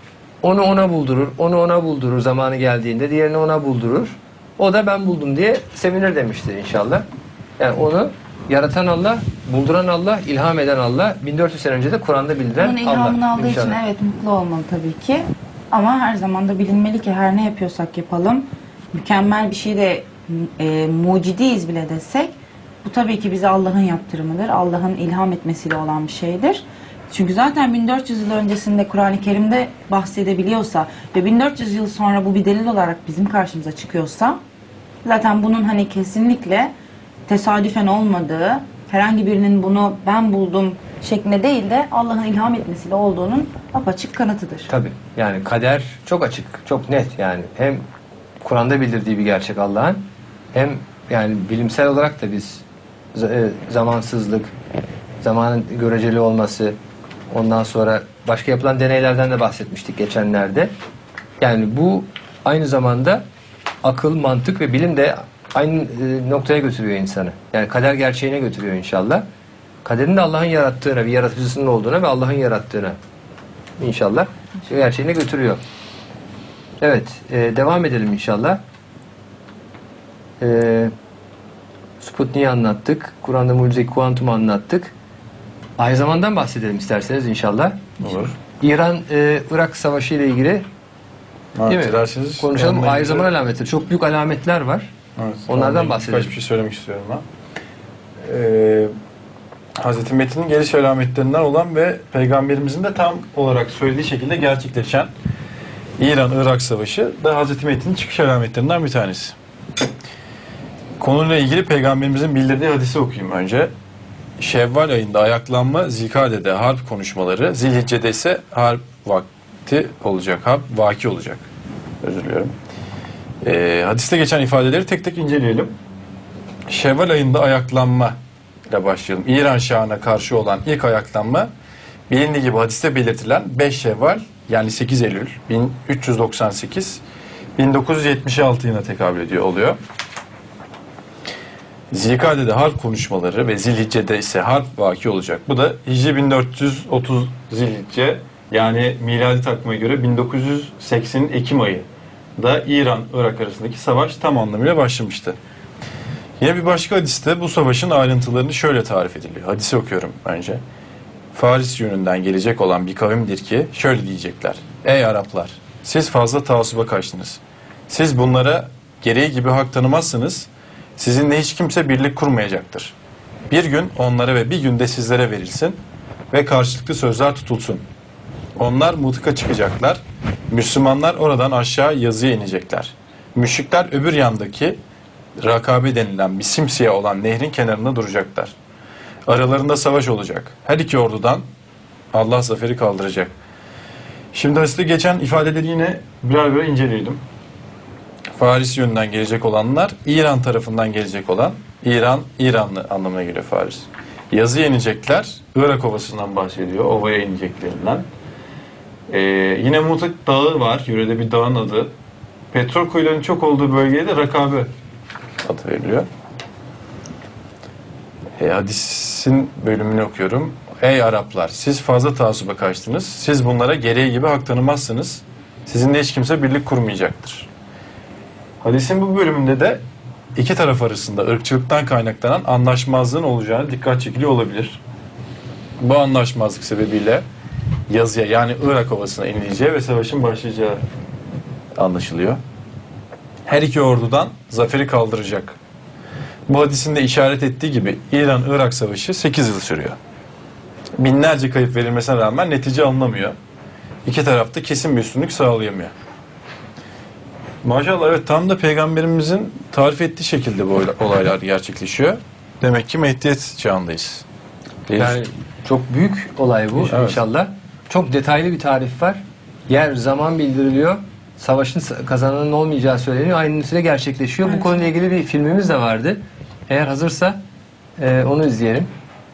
[SPEAKER 2] Onu ona buldurur. Onu ona buldurur zamanı geldiğinde. Diğerini ona buldurur. O da ben buldum diye sevinir demiştir inşallah. Yani onu yaratan Allah, bulduran Allah, ilham eden Allah, bin dört yüz sene önce de Kur'an'da bildiren
[SPEAKER 1] Bunun ilhamını
[SPEAKER 2] Allah.
[SPEAKER 1] aldığı için
[SPEAKER 2] İnşallah.
[SPEAKER 1] evet mutlu olmalı tabii ki. Ama her zaman da bilinmeli ki her ne yapıyorsak yapalım. Mükemmel bir şey de e, mucidiyiz bile desek bu tabii ki bize Allah'ın yaptırımıdır. Allah'ın ilham etmesiyle olan bir şeydir. Çünkü zaten bin dört yüz yıl öncesinde Kur'an-ı Kerim'de bahsedebiliyorsa ve bin dört yüz yıl sonra bu bir delil olarak bizim karşımıza çıkıyorsa zaten bunun hani kesinlikle tesadüfen olmadığı, herhangi birinin bunu ben buldum şeklinde değil de Allah'ın ilham etmesiyle olduğunun apaçık kanıtıdır.
[SPEAKER 2] Tabii. Yani kader çok açık, çok net yani. Hem Kur'an'da bildirdiği bir gerçek Allah'ın, hem yani bilimsel olarak da biz z- e, zamansızlık, zamanın göreceli olması, ondan sonra başka yapılan deneylerden de bahsetmiştik geçenlerde. Yani bu aynı zamanda akıl, mantık ve bilim de aynı e, noktaya götürüyor insanı. Yani kader gerçeğine götürüyor inşallah. Kaderin de Allah'ın yarattığına, bir yaratıcısının olduğuna ve Allah'ın yarattığına inşallah gerçeğine götürüyor. Evet, e, devam edelim inşallah. E, Sputnik'i anlattık. Kur'an'da mucize kuantumu anlattık. Aynı zamandan bahsedelim isterseniz inşallah.
[SPEAKER 5] Olur.
[SPEAKER 2] İran-Irak savaşı ile ilgili değil mi?
[SPEAKER 5] Dilerseniz
[SPEAKER 2] Konuşalım.
[SPEAKER 5] onunla
[SPEAKER 2] Ayrı
[SPEAKER 5] ilgili-
[SPEAKER 2] zaman alametleri. Çok büyük alametler var.
[SPEAKER 5] Evet,
[SPEAKER 2] Onlardan
[SPEAKER 5] onunla ilgili
[SPEAKER 2] bahsedelim.
[SPEAKER 5] Birkaç bir şey söylemek istiyorum ben. Ee, Hazreti Metin'in geliş alametlerinden olan ve Peygamberimizin de tam olarak söylediği şekilde gerçekleşen İran-Irak Savaşı da Hazreti Metin'in çıkış alametlerinden bir tanesi. Konuyla ilgili Peygamberimizin bildirdiği hadisi okuyayım önce. Şevval ayında ayaklanma, Zilkade'de harp konuşmaları, Zilhicce'de ise harp vakti olacak, harp vaki olacak. Özür diliyorum. Ee, hadiste geçen ifadeleri tek tek inceleyelim. Şevval ayında ayaklanma ile başlayalım. İran Şahı'na karşı olan ilk ayaklanma bilindiği gibi hadiste belirtilen beş Şevval yani sekiz Eylül bin üç yüz doksan sekiz bin dokuz yüz yetmiş altı yılına tekabül ediyor oluyor. Zilkade'de harp konuşmaları ve Zilhicce'de ise harp vaki olacak. Bu da Hicri bin dört yüz otuz Zilhicce, yani miladi takvime göre bin dokuz yüz seksenin Ekim ayı da İran-Irak arasındaki savaş tam anlamıyla başlamıştı. Yine bir başka hadiste bu savaşın ayrıntılarını şöyle tarif ediliyor. Hadisi okuyorum önce. Faris yönünden gelecek olan bir kavimdir ki şöyle diyecekler: ey Araplar, siz fazla taassuba kaçtınız. Siz bunlara gereği gibi hak tanımazsınız, sizinle hiç kimse birlik kurmayacaktır. Bir gün onlara ve bir günde sizlere verilsin ve karşılıklı sözler tutulsun. Onlar mutka çıkacaklar, Müslümanlar oradan aşağı yazıya inecekler. Müşrikler öbür yandaki Rakabe denilen bir simsiyah olan nehrin kenarında duracaklar. Aralarında savaş olacak. Her iki ordudan Allah zaferi kaldıracak. Şimdi hadiste geçen ifadeleri yine birer birer inceleyelim. Faris yönünden gelecek olanlar, İran tarafından gelecek olan, İran, İranlı anlamına geliyor Faris. Yazıya inecekler, Irak Ovası'ndan bahsediyor, ovaya ineceklerinden. Ee, yine Mutık Dağı var, yörede bir dağın adı. Petrol kuyularının çok olduğu bölgeye de Rakabe adı veriliyor. E, hadisin bölümünü okuyorum. Ey Araplar, siz fazla taassuba kaçtınız. Siz bunlara gereği gibi hak tanımazsınız. Sizinle hiç kimse birlik kurmayacaktır. Hadisin bu bölümünde de iki taraf arasında ırkçılıktan kaynaklanan anlaşmazlığın olacağını dikkat çekiliyor olabilir. Bu anlaşmazlık sebebiyle yazıya, yani Irak Ovası'na inileceği ve savaşın başlayacağı anlaşılıyor. Her iki ordudan zaferi kaldıracak. Bu hadisin de işaret ettiği gibi İran-Irak Savaşı sekiz yıl sürüyor. Binlerce kayıp verilmesine rağmen netice alınamıyor. İki tarafta kesin bir üstünlük sağlayamıyor. Maşallah, evet, tam da Peygamberimizin tarif ettiği şekilde bu olaylar gerçekleşiyor. Demek ki Mehdiyet çağındayız.
[SPEAKER 2] Yani çok büyük olay bu
[SPEAKER 5] Evet.
[SPEAKER 2] inşallah. Çok detaylı bir tarif var. Yer, zaman bildiriliyor. Savaşın kazananın olmayacağı söyleniyor. Aynısıyla gerçekleşiyor.
[SPEAKER 1] Evet.
[SPEAKER 2] Bu konuyla ilgili bir filmimiz de vardı. Eğer hazırsa e, onu izleyelim.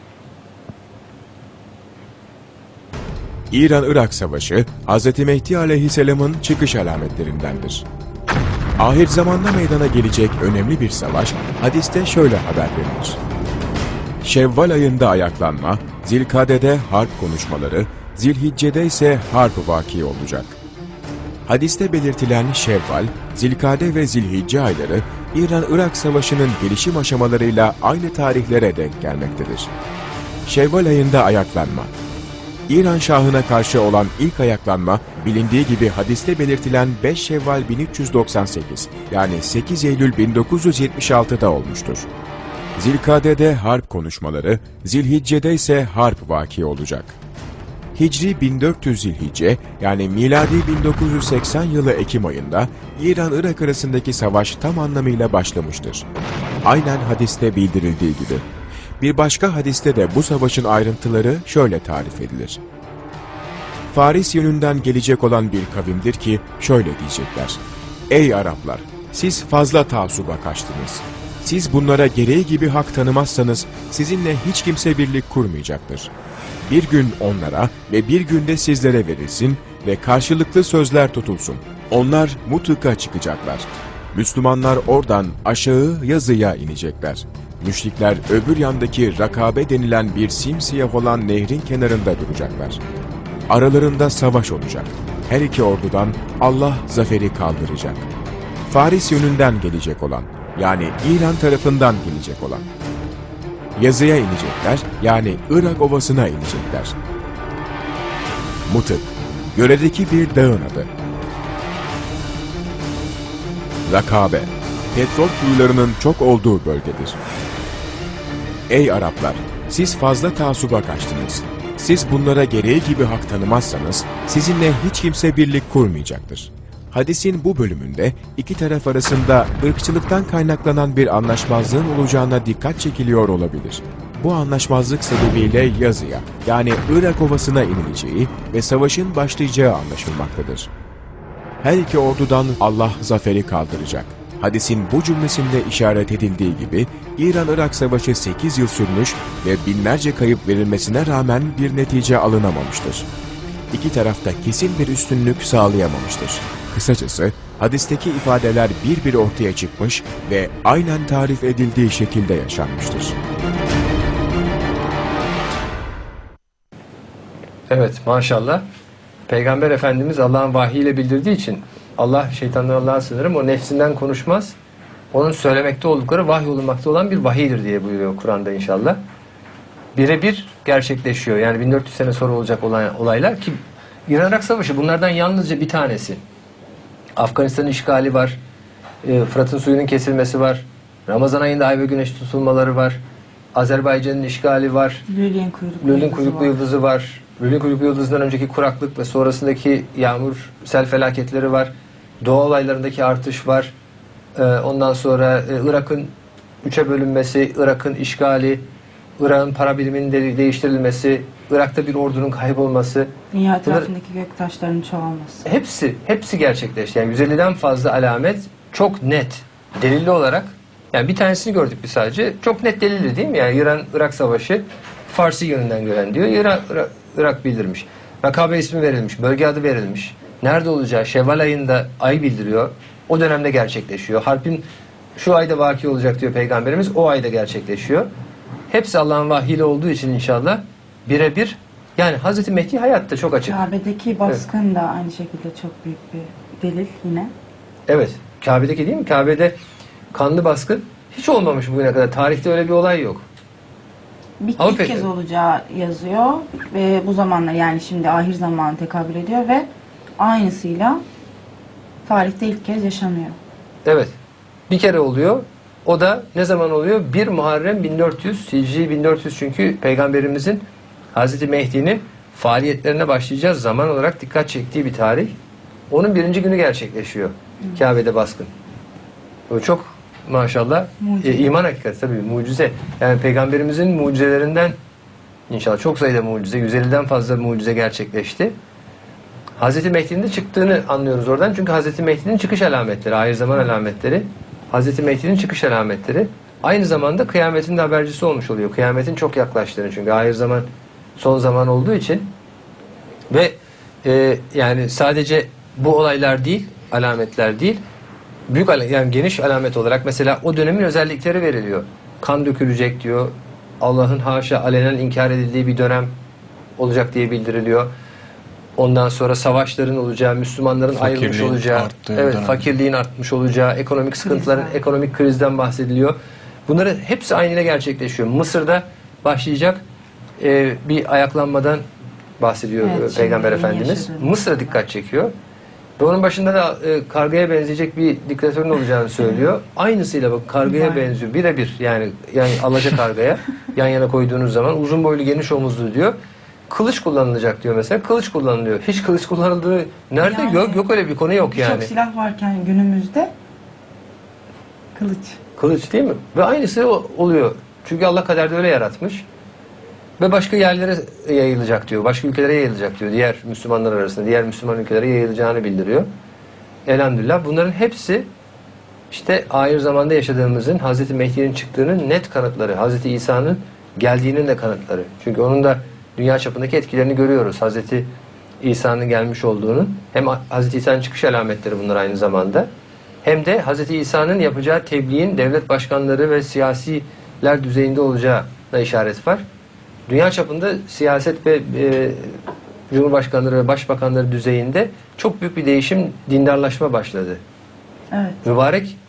[SPEAKER 8] İran-Irak Savaşı, Hz. Mehdi Aleyhisselam'ın çıkış alametlerindendir. Ahir zamanda meydana gelecek önemli bir savaş, hadiste şöyle haber verilir. Şevval ayında ayaklanma, Zilkade'de harp konuşmaları, Zilhicce'de ise harp vaki olacak. Hadiste belirtilen Şevval, Zilkade ve Zilhicce ayları, İran-Irak Savaşı'nın gelişim aşamalarıyla aynı tarihlere denk gelmektedir. Şevval ayında ayaklanma, İran Şahı'na karşı olan ilk ayaklanma, bilindiği gibi hadiste belirtilen beş Şevval bin üç yüz doksan sekiz, yani sekiz Eylül bin dokuz yüz yetmiş altı'da olmuştur. Zilkade'de harp konuşmaları, Zilhicce'de ise harp vaki olacak. Hicri bin dört yüz Zilhicce, yani miladi bin dokuz yüz seksen yılı Ekim ayında İran-Irak arasındaki savaş tam anlamıyla başlamıştır. Aynen hadiste bildirildiği gibi. Bir başka hadiste de bu savaşın ayrıntıları şöyle tarif edilir. Faris yönünden gelecek olan bir kavimdir ki şöyle diyecekler: ey Araplar, siz fazla taassuba kaçtınız. Siz bunlara gereği gibi hak tanımazsanız sizinle hiç kimse birlik kurmayacaktır. Bir gün onlara ve bir günde sizlere verilsin ve karşılıklı sözler tutulsun. Onlar mutlaka çıkacaklar. Müslümanlar oradan aşağı yazıya inecekler. Müşrikler öbür yandaki Rakabe denilen bir simsiyah olan nehrin kenarında duracaklar. Aralarında savaş olacak. Her iki ordudan Allah zaferi kaldıracak. Faris yönünden gelecek olan, yani İran tarafından gelecek olan. Yazıya inecekler, yani Irak Ovası'na inecekler. Mutık, yöredeki bir dağın adı. Rakabe, petrol kuyularının çok olduğu bölgedir. Ey Araplar, siz fazla taassuba kaçtınız. Siz bunlara gereği gibi hak tanımazsanız sizinle hiç kimse birlik kurmayacaktır. Hadisin bu bölümünde iki taraf arasında ırkçılıktan kaynaklanan bir anlaşmazlığın olacağına dikkat çekiliyor olabilir. Bu anlaşmazlık sebebiyle yazıya, yani Irak Ovası'na inileceği ve savaşın başlayacağı anlaşılmaktadır. Her iki ordudan Allah zaferi kaldıracak. Hadisin bu cümlesinde işaret edildiği gibi İran-Irak Savaşı sekiz yıl sürmüş ve binlerce kayıp verilmesine rağmen bir netice alınamamıştır. İki tarafta kesin bir üstünlük sağlayamamıştır. Kısacası hadisteki ifadeler bir bir ortaya çıkmış ve aynen tarif edildiği şekilde yaşanmıştır.
[SPEAKER 2] Evet, maşallah. Peygamber Efendimiz Allah'ın vahiyle bildirdiği için Allah, şeytandan Allah'a sığınırım, o nefsinden konuşmaz. Onun söylemekte oldukları vahiy olunmakta olan bir vahiydir diye buyuruyor Kur'an'da inşallah. Birebir gerçekleşiyor. Yani bin dört yüz sene sonra olacak olay, olaylar ki İran-Irak Savaşı bunlardan yalnızca bir tanesi. Afganistan'ın işgali var. E, Fırat'ın suyunun kesilmesi var. Ramazan ayında ay ve güneş tutulmaları var. Azerbaycan'ın işgali var.
[SPEAKER 1] Lülin kuyruklu,
[SPEAKER 2] Lülin
[SPEAKER 1] yıldızı
[SPEAKER 2] kuyruklu
[SPEAKER 1] var.
[SPEAKER 2] yıldızı var. Lülin kuyruklu yıldızından önceki kuraklık ve sonrasındaki yağmur, sel felaketleri var. Doğa olaylarındaki artış var. Ee, ondan sonra e, Irak'ın üçe bölünmesi, Irak'ın işgali, Irak'ın para biriminin de değiştirilmesi, Irak'ta bir ordunun kaybolması.
[SPEAKER 1] Dünya
[SPEAKER 2] Bunlar-
[SPEAKER 1] etrafındaki göktaşların çoğalması.
[SPEAKER 2] Hepsi, hepsi gerçekleşti. Yani yüz elliden fazla alamet çok net, delilli olarak. Yani bir tanesini gördük biz sadece. Çok net delilli değil mi? Yani İran-Irak Savaşı Farsi yönünden gören diyor. İran, Irak, Irak bildirmiş. Makabe ismi verilmiş, bölge adı verilmiş. Nerede olacağı Şevval ayında ay bildiriyor. O dönemde gerçekleşiyor. Harpin şu ayda vaki olacak diyor Peygamberimiz. O ayda gerçekleşiyor. Hepsi Allah'ın vahyiyle olduğu için inşallah birebir. Yani Hazreti Mehdi hayatta çok açık.
[SPEAKER 1] Kabe'deki baskın da aynı şekilde çok büyük bir delil yine.
[SPEAKER 2] Evet. Kabe'deki değil mi? Kabe'de kanlı baskın hiç olmamış bugüne kadar. Tarihte öyle bir olay yok.
[SPEAKER 1] Bir
[SPEAKER 2] Ama
[SPEAKER 1] ilk
[SPEAKER 2] peki-
[SPEAKER 1] kez olacağı yazıyor ve bu zamanlar yani şimdi ahir zamanı tekabül ediyor ve aynısıyla tarihte ilk kez yaşanıyor.
[SPEAKER 2] Evet. Bir kere oluyor. O da ne zaman oluyor? bir Muharrem bin dört yüz, Hicri bin dört yüz, çünkü Peygamberimizin Hazreti Mehdi'nin faaliyetlerine başlayacağız zaman olarak dikkat çektiği bir tarih. Onun birinci günü gerçekleşiyor. Kabe'de baskın. O çok maşallah
[SPEAKER 1] Mucize.
[SPEAKER 2] e, iman hakikati tabii mucize. Yani Peygamberimizin mucizelerinden inşallah çok sayıda mucize, yüz elliden fazla mucize gerçekleşti. Hazreti Mehdi'nin de çıktığını anlıyoruz oradan. Çünkü Hazreti Mehdi'nin çıkış alametleri, ahir zaman alametleri, Hazreti Mehdi'nin çıkış alametleri aynı zamanda kıyametin de habercisi olmuş oluyor. Kıyametin çok yaklaştığını, çünkü ahir zaman son zaman olduğu için ve e, yani sadece bu olaylar değil, alametler değil, büyük ala- yani geniş alamet olarak mesela o dönemin özellikleri veriliyor. Kan dökülecek diyor. Allah'ın haşa alenen inkar edildiği bir dönem olacak diye bildiriliyor. Ondan sonra savaşların olacağı, Müslümanların ayrılmış
[SPEAKER 7] Fakirliğin
[SPEAKER 2] olacağı,
[SPEAKER 7] arttığı
[SPEAKER 2] evet
[SPEAKER 7] dönem.
[SPEAKER 2] fakirliğin artmış olacağı, ekonomik sıkıntıların,
[SPEAKER 1] Krizler.
[SPEAKER 2] ekonomik krizden bahsediliyor. Bunları hepsi aynıyla gerçekleşiyor. Mısır'da başlayacak e, bir ayaklanmadan bahsediyor
[SPEAKER 1] Evet,
[SPEAKER 2] e, Peygamber
[SPEAKER 1] şimdi
[SPEAKER 2] Efendimiz.
[SPEAKER 1] yaşadığımız.
[SPEAKER 2] Mısır'a dikkat çekiyor. Ve onun başında da e, kargaya benzeyecek bir diktatörün olacağını söylüyor. Aynısıyla bak kargaya
[SPEAKER 1] Vay.
[SPEAKER 2] benziyor. Birebir yani yani alaca kargaya yan yana koyduğunuz zaman uzun boylu geniş omuzlu diyor. Kılıç kullanılacak diyor mesela. Kılıç kullanılıyor. Hiç kılıç kullanıldığı nerede?
[SPEAKER 1] Yani-
[SPEAKER 2] Yok yok öyle bir konu yok yani.
[SPEAKER 1] Çok silah varken günümüzde kılıç.
[SPEAKER 2] Kılıç değil mi? Ve aynısı o- oluyor. Çünkü Allah kaderde öyle yaratmış. Ve başka yerlere yayılacak diyor. Başka ülkelere yayılacak diyor. Diğer Müslümanlar arasında, diğer Müslüman ülkelere yayılacağını bildiriyor. Elhamdülillah. Bunların hepsi işte ahir zamanda yaşadığımızın, Hazreti Mehdi'nin çıktığının net kanıtları. Hazreti İsa'nın geldiğinin de kanıtları. Çünkü onun da dünya çapındaki etkilerini görüyoruz. Hazreti İsa'nın gelmiş olduğunun. Hem Hazreti İsa'nın çıkış alametleri bunlar aynı zamanda. Hem de Hazreti İsa'nın yapacağı tebliğin devlet başkanları ve siyasiler düzeyinde olacağına işaret var. Dünya çapında siyaset ve e, cumhurbaşkanları ve başbakanları düzeyinde çok büyük bir değişim, dindarlaşma başladı.
[SPEAKER 1] Evet.
[SPEAKER 2] Mübarek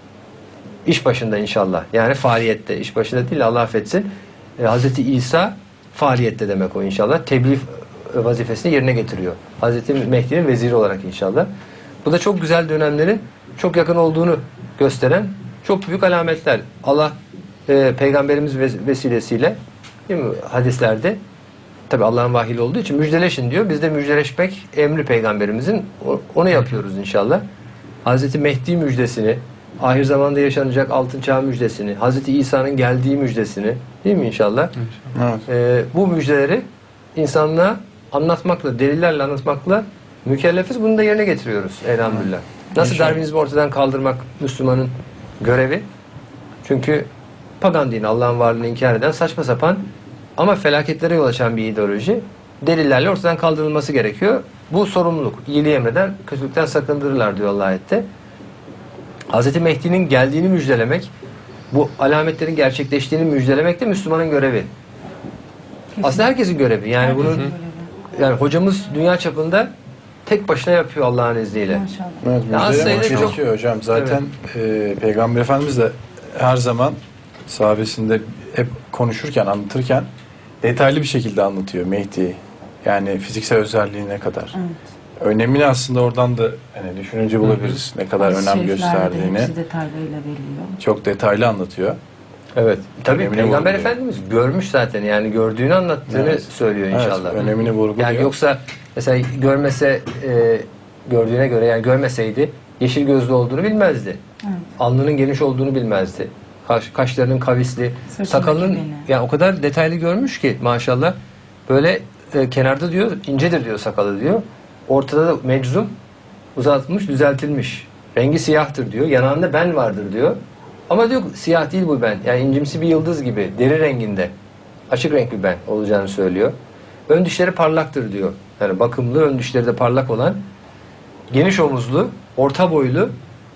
[SPEAKER 2] iş başında inşallah. Yani faaliyette. İş başında değil, Allah affetsin. E, Hazreti İsa faaliyette demek o inşallah. Tebliğ vazifesini yerine getiriyor. Hazreti Mehdi'nin veziri olarak inşallah. Bu da çok güzel dönemlerin çok yakın olduğunu gösteren çok büyük alametler. Allah e, Peygamberimiz ves- vesilesiyle değil mi? Hadislerde tabi Allah'ın vahiyle olduğu için müjdeleşin diyor. Biz de müjdeleşmek emri Peygamberimizin. O- Onu yapıyoruz inşallah. Hazreti Mehdi müjdesini, ahir zamanda yaşanacak altın çağ müjdesini, Hazreti İsa'nın geldiği müjdesini, değil mi inşallah?
[SPEAKER 7] Evet.
[SPEAKER 2] Ee, bu müjdeleri insanlığa anlatmakla, delillerle anlatmakla mükellefiz. Bunu da yerine getiriyoruz elhamdülillah. Nasıl
[SPEAKER 7] İnşallah.
[SPEAKER 2] Darwinizmi ortadan kaldırmak Müslümanın görevi? Çünkü pagan dini, Allah'ın varlığını inkar eden saçma sapan ama felaketlere yol açan bir ideoloji. delillerle ortadan kaldırılması gerekiyor. Bu sorumluluk. İyiliği emreden, kötülükten sakındırırlar diyor Allah ayette. Hazreti Mehdi'nin geldiğini müjdelemek, bu alametlerin gerçekleştiğini müjdelemek de Müslümanın görevi. Aslında herkesin görevi. Yani
[SPEAKER 1] Herkesin
[SPEAKER 2] bunun
[SPEAKER 1] görevi.
[SPEAKER 2] yani hocamız dünya çapında tek başına yapıyor Allah'ın izniyle.
[SPEAKER 1] Maşallah.
[SPEAKER 5] Evet,
[SPEAKER 2] Ya az
[SPEAKER 5] müjdelemek
[SPEAKER 2] sayıda çok-
[SPEAKER 5] gerekiyor hocam. Zaten e, Peygamber Efendimiz de her zaman sahabesinde hep konuşurken, anlatırken detaylı bir şekilde anlatıyor Mehdi'yi. Yani fiziksel özelliğine kadar.
[SPEAKER 1] Evet.
[SPEAKER 5] Önemini aslında oradan da hani düşününce bulabiliriz. Ne kadar
[SPEAKER 1] Hadis-i
[SPEAKER 5] önem
[SPEAKER 1] şeriflerde de
[SPEAKER 5] gösterdiğini.
[SPEAKER 1] hepsi detaylarıyla veriliyor.
[SPEAKER 5] Çok detaylı anlatıyor.
[SPEAKER 2] Evet. Tabii
[SPEAKER 5] Önemini
[SPEAKER 2] Peygamber
[SPEAKER 5] vurguluyor.
[SPEAKER 2] Efendimiz görmüş zaten. Yani gördüğünü anlattığını
[SPEAKER 5] Evet.
[SPEAKER 2] söylüyor inşallah.
[SPEAKER 5] Evet, önemini vurguluyor.
[SPEAKER 2] Yani yoksa mesela görmese e, gördüğüne göre yani görmeseydi yeşil gözlü olduğunu bilmezdi.
[SPEAKER 1] Evet.
[SPEAKER 2] Alnının geniş olduğunu bilmezdi. Kaş, kaşlarının kavisli,
[SPEAKER 1] Sırtındaki
[SPEAKER 2] sakalının
[SPEAKER 1] beni.
[SPEAKER 2] yani o kadar detaylı görmüş ki maşallah. Böyle e, kenarda diyor incedir diyor sakalı diyor. Ortada da meczum uzatılmış, düzeltilmiş. Rengi siyahtır diyor. Yanağında ben vardır diyor. Ama diyor siyah değil bu ben. Yani incimsi bir yıldız gibi deri renginde. Açık renk bir ben olacağını söylüyor. Ön dişleri parlaktır diyor. Yani bakımlı, ön dişleri de parlak olan, geniş omuzlu, orta boylu,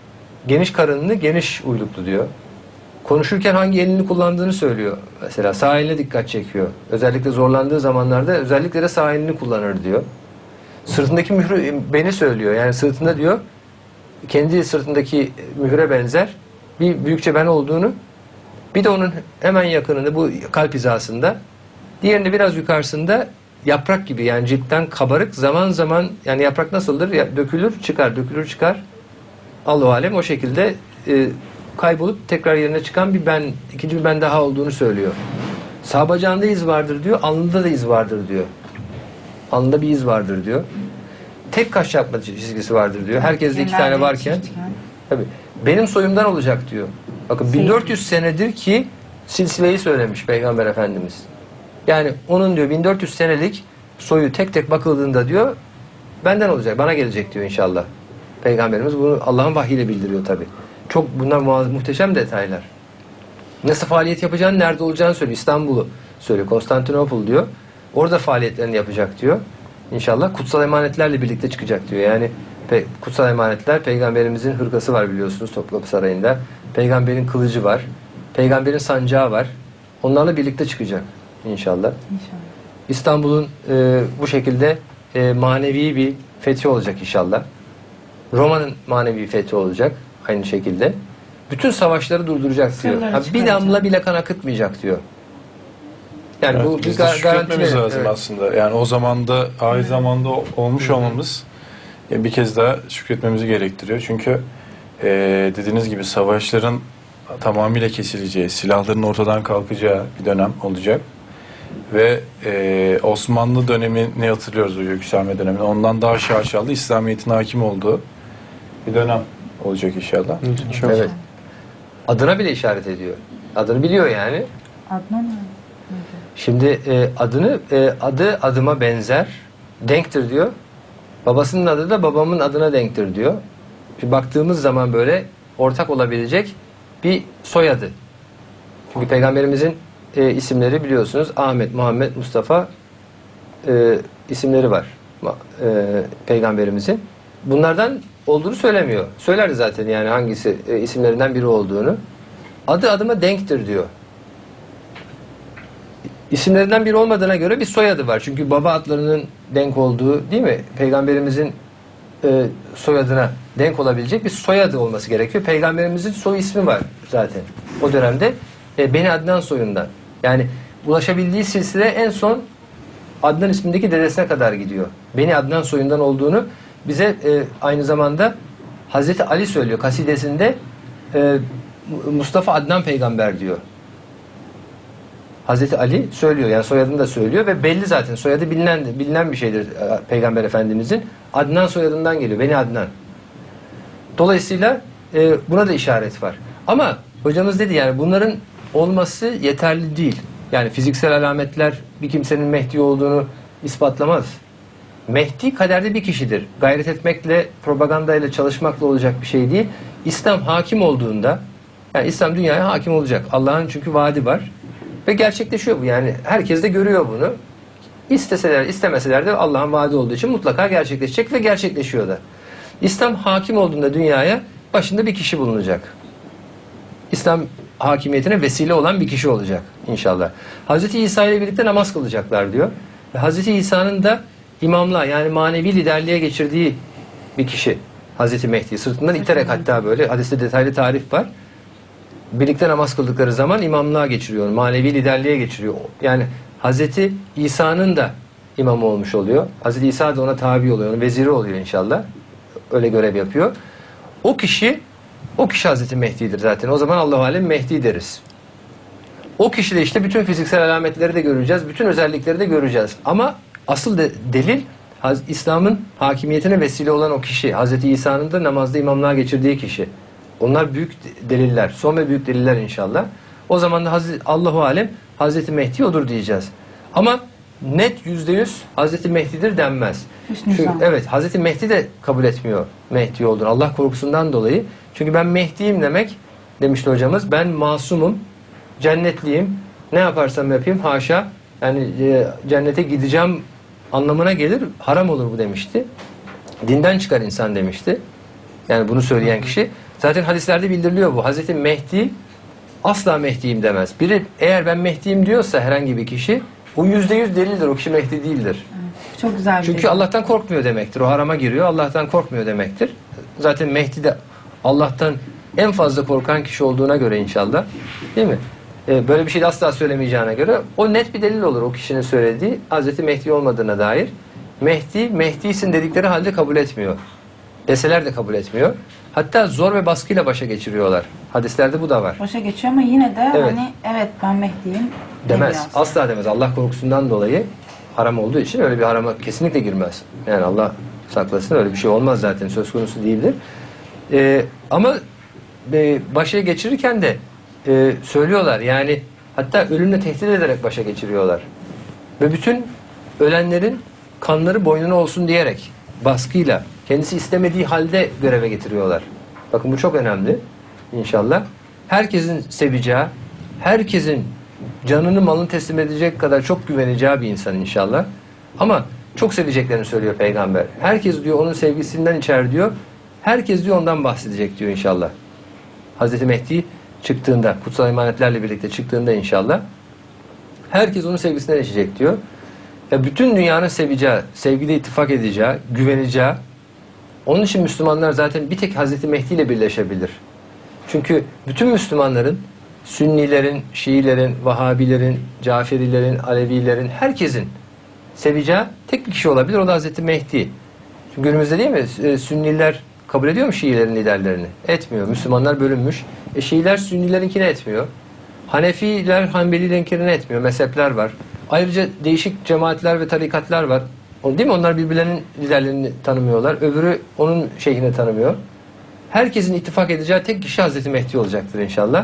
[SPEAKER 2] geniş karınlı, geniş uyluklu diyor. Konuşurken hangi elini kullandığını söylüyor. Mesela sağ eline dikkat çekiyor. Özellikle zorlandığı zamanlarda özellikle de sağ elini kullanır diyor. Sırtındaki mührü beni söylüyor. Yani sırtında diyor kendi sırtındaki mühre benzer bir büyükçe ben olduğunu, bir de onun hemen yakınında bu kalp hizasında, diğerinde biraz yukarısında yaprak gibi yani ciltten kabarık, zaman zaman yani yaprak nasıldır? Ya, dökülür çıkar, dökülür çıkar. Allahu alem o şekilde e, kaybolup tekrar yerine çıkan bir ben, ikinci bir ben daha olduğunu söylüyor. Sağ bacağında iz vardır diyor, alnında da iz vardır diyor. Alnında bir iz vardır diyor. Tek kaş yapma çizgisi vardır diyor. Herkeste iki tane
[SPEAKER 1] Genelde
[SPEAKER 2] varken.
[SPEAKER 1] çiftken.
[SPEAKER 2] Tabii. Benim soyumdan olacak diyor. Bakın bin dört yüz senedir ki silsileyi söylemiş Peygamber Efendimiz. Yani onun diyor bin dört yüz senelik soyu tek tek bakıldığında diyor benden olacak, bana gelecek diyor inşallah. Peygamberimiz bunu Allah'ın vahyiyle bildiriyor tabii. Çok bunlar muaz- muhteşem detaylar. Nasıl faaliyet yapacağını, nerede olacağını söylüyor. İstanbul'u söylüyor. Konstantinopol diyor. Orada faaliyetlerini yapacak diyor. İnşallah kutsal emanetlerle birlikte çıkacak diyor. Yani pe- kutsal emanetler, peygamberimizin hırkası var biliyorsunuz Topkapı Sarayı'nda. Peygamberin kılıcı var. Peygamberin sancağı var. Onlarla birlikte çıkacak inşallah.
[SPEAKER 1] İnşallah.
[SPEAKER 2] İstanbul'un e, bu şekilde e, manevi bir fethi olacak inşallah. Roma'nın manevi fethi olacak aynı şekilde. Bütün savaşları durduracak diyor.
[SPEAKER 1] Sırları
[SPEAKER 2] Ha, bir
[SPEAKER 1] çıkaracak.
[SPEAKER 2] damla bile kan akıtmayacak diyor. Yani
[SPEAKER 5] Evet,
[SPEAKER 2] bu bir
[SPEAKER 5] biz de
[SPEAKER 2] gar-
[SPEAKER 5] şükretmemiz
[SPEAKER 2] garanti.
[SPEAKER 5] lazım
[SPEAKER 2] Evet.
[SPEAKER 5] aslında. Yani o zamanda, aynı zamanda olmuş olmamız e, bir kez daha şükretmemizi gerektiriyor. Çünkü e, dediğiniz gibi savaşların tamamıyla kesileceği, silahların ortadan kalkacağı bir dönem olacak. Ve e, Osmanlı dönemini hatırlıyoruz, o yükselme dönemini. Ondan daha şaşalı İslamiyet'in hakim olduğu bir dönem olacak inşallah. Çok
[SPEAKER 2] Evet. Adına bile işaret ediyor. Adını biliyor yani.
[SPEAKER 1] Adnan mı?
[SPEAKER 2] Şimdi e, adını e, adı adıma benzer, denktir diyor. Babasının adı da babamın adına denktir diyor. Şimdi baktığımız zaman böyle ortak olabilecek bir soyadı. Çünkü peygamberimizin e, isimleri biliyorsunuz Ahmet, Muhammed, Mustafa e, isimleri var. Ma- E, peygamberimizin. Bunlardan olduğunu söylemiyor. Söylerdi zaten yani hangisi e, isimlerinden biri olduğunu. Adı adıma denktir diyor. İsimlerinden biri olmadığına göre bir soyadı var. Çünkü baba adlarının denk olduğu değil mi? Peygamberimizin e, soyadına denk olabilecek bir soyadı olması gerekiyor. Peygamberimizin soy ismi var zaten. O dönemde e, Beni Adnan soyundan. Yani ulaşabildiği silsile en son Adnan ismindeki dedesine kadar gidiyor. Beni Adnan soyundan olduğunu bize e, aynı zamanda Hazreti Ali söylüyor. Kasidesinde e, Mustafa Adnan peygamber diyor. Hazreti Ali söylüyor yani soyadını da söylüyor ve belli zaten soyadı bilinen bilinen bir şeydir e, Peygamber Efendimizin. Adnan soyadından geliyor. Beni Adnan. Dolayısıyla e, buna da işaret var. Ama hocamız dedi yani bunların olması yeterli değil. Yani fiziksel alametler bir kimsenin Mehdi olduğunu ispatlamaz. Mehdi kaderde bir kişidir. Gayret etmekle, propagandayla, çalışmakla olacak bir şey değil. İslam hakim olduğunda, yani İslam dünyaya hakim olacak. Allah'ın çünkü vaadi var. Ve gerçekleşiyor bu yani. Herkes de görüyor bunu. İsteseler istemeseler de Allah'ın vaadi olduğu için mutlaka gerçekleşecek ve gerçekleşiyor da. İslam hakim olduğunda dünyaya başında bir kişi bulunacak. İslam hakimiyetine vesile olan bir kişi olacak inşallah. Hazreti İsa ile birlikte namaz kılacaklar diyor. Ve Hazreti İsa'nın da imamlığa yani manevi liderliğe geçirdiği bir kişi. Hazreti Mehdi sırtından iterek, hatta böyle hadiste detaylı tarif var. Birlikte namaz kıldıkları zaman imamlığa geçiriyor, manevi liderliğe geçiriyor. Yani Hazreti İsa'nın da imamı olmuş oluyor. Hazreti İsa da ona tabi oluyor, onun veziri oluyor inşallah. Öyle görev yapıyor. O kişi, o kişi Hazreti Mehdi'dir zaten. O zaman Allah-u Alem Mehdi deriz. O kişide işte bütün fiziksel alametleri de göreceğiz, bütün özellikleri de göreceğiz. Ama asıl de, delil İslam'ın hakimiyetine vesile olan o kişi. Hazreti İsa'nın da namazda imamlığa geçirdiği kişi. Onlar büyük deliller. Son ve büyük deliller inşallah. O zaman da Allah-u Alem Hazreti Mehdi odur diyeceğiz. Ama net yüzde yüz Hazreti Mehdi'dir denmez. Çünkü, evet, Hazreti Mehdi de kabul etmiyor Mehdi olduğunu. Allah korkusundan dolayı. Çünkü ben Mehdi'yim demek, demişti hocamız. Ben masumum, cennetliyim. Ne yaparsam yapayım haşa. Yani e, cennete gideceğim anlamına gelir. Haram olur bu demişti. Dinden çıkar insan demişti. Yani bunu söyleyen kişi. Zaten hadislerde bildiriliyor bu. Hazreti Mehdi asla Mehdi'yim demez. Biri eğer ben Mehdi'yim diyorsa herhangi bir kişi, o yüzde yüz delildir. O kişi Mehdi değildir.
[SPEAKER 1] Çok güzel bir
[SPEAKER 2] Çünkü
[SPEAKER 1] şey.
[SPEAKER 2] Allah'tan korkmuyor demektir. O harama giriyor. Allah'tan korkmuyor demektir. Zaten Mehdi de Allah'tan en fazla korkan kişi olduğuna göre inşallah. Değil mi? Ee, böyle bir şey de asla söylemeyeceğine göre o net bir delil olur o kişinin söylediği Hazreti Mehdi olmadığına dair. Mehdi, Mehdi'sin dedikleri halde kabul etmiyor. Deseler de kabul etmiyor. Hatta zor ve baskıyla başa geçiriyorlar. Hadislerde bu da var.
[SPEAKER 1] Başa geçiyor ama yine de
[SPEAKER 2] Evet.
[SPEAKER 1] hani evet ben Mehdi'yim
[SPEAKER 2] Demez.
[SPEAKER 1] demiyor.
[SPEAKER 2] Asla demez. Allah korkusundan dolayı haram olduğu için öyle bir harama kesinlikle girmez. Yani Allah saklasın, öyle bir şey olmaz zaten. Söz konusu değildir. Ee, ama e, başa geçirirken de e, söylüyorlar. Yani hatta ölümle tehdit ederek başa geçiriyorlar. Ve bütün ölenlerin kanları boynuna olsun diyerek baskıyla kendisi istemediği halde göreve getiriyorlar. Bakın bu çok önemli inşallah. Herkesin seveceği, herkesin canını malını teslim edecek kadar çok güveneceği bir insan inşallah. Ama çok seveceklerini söylüyor Peygamber. Herkes diyor onun sevgisinden içer diyor. Herkes diyor ondan bahsedecek diyor inşallah. Hazreti Mehdi çıktığında, kutsal emanetlerle birlikte çıktığında inşallah herkes onun sevgisinden içecek diyor. Ya bütün dünyanın seveceği, sevgide ittifak edeceği, güveneceği. Onun için Müslümanlar zaten bir tek Hazreti Mehdi ile birleşebilir. Çünkü bütün Müslümanların, Sünnilerin, Şiilerin, Vahabilerin, Caferilerin, Alevilerin, herkesin seveceği tek bir kişi olabilir. O da Hazreti Mehdi. Çünkü günümüzde değil mi? Sünniler kabul ediyor mu Şiilerin liderlerini? Etmiyor. Müslümanlar bölünmüş. E Şiiler Sünnilerinkini etmiyor. Hanefiler Hanbelilerinkini etmiyor. Mezhepler var. Ayrıca değişik cemaatler ve tarikatlar var. Değil mi? Onlar birbirlerinin liderlerini tanımıyorlar. Öbürü onun şeyhini tanımıyor. Herkesin ittifak edeceği tek kişi Hazreti Mehdi olacaktır inşallah.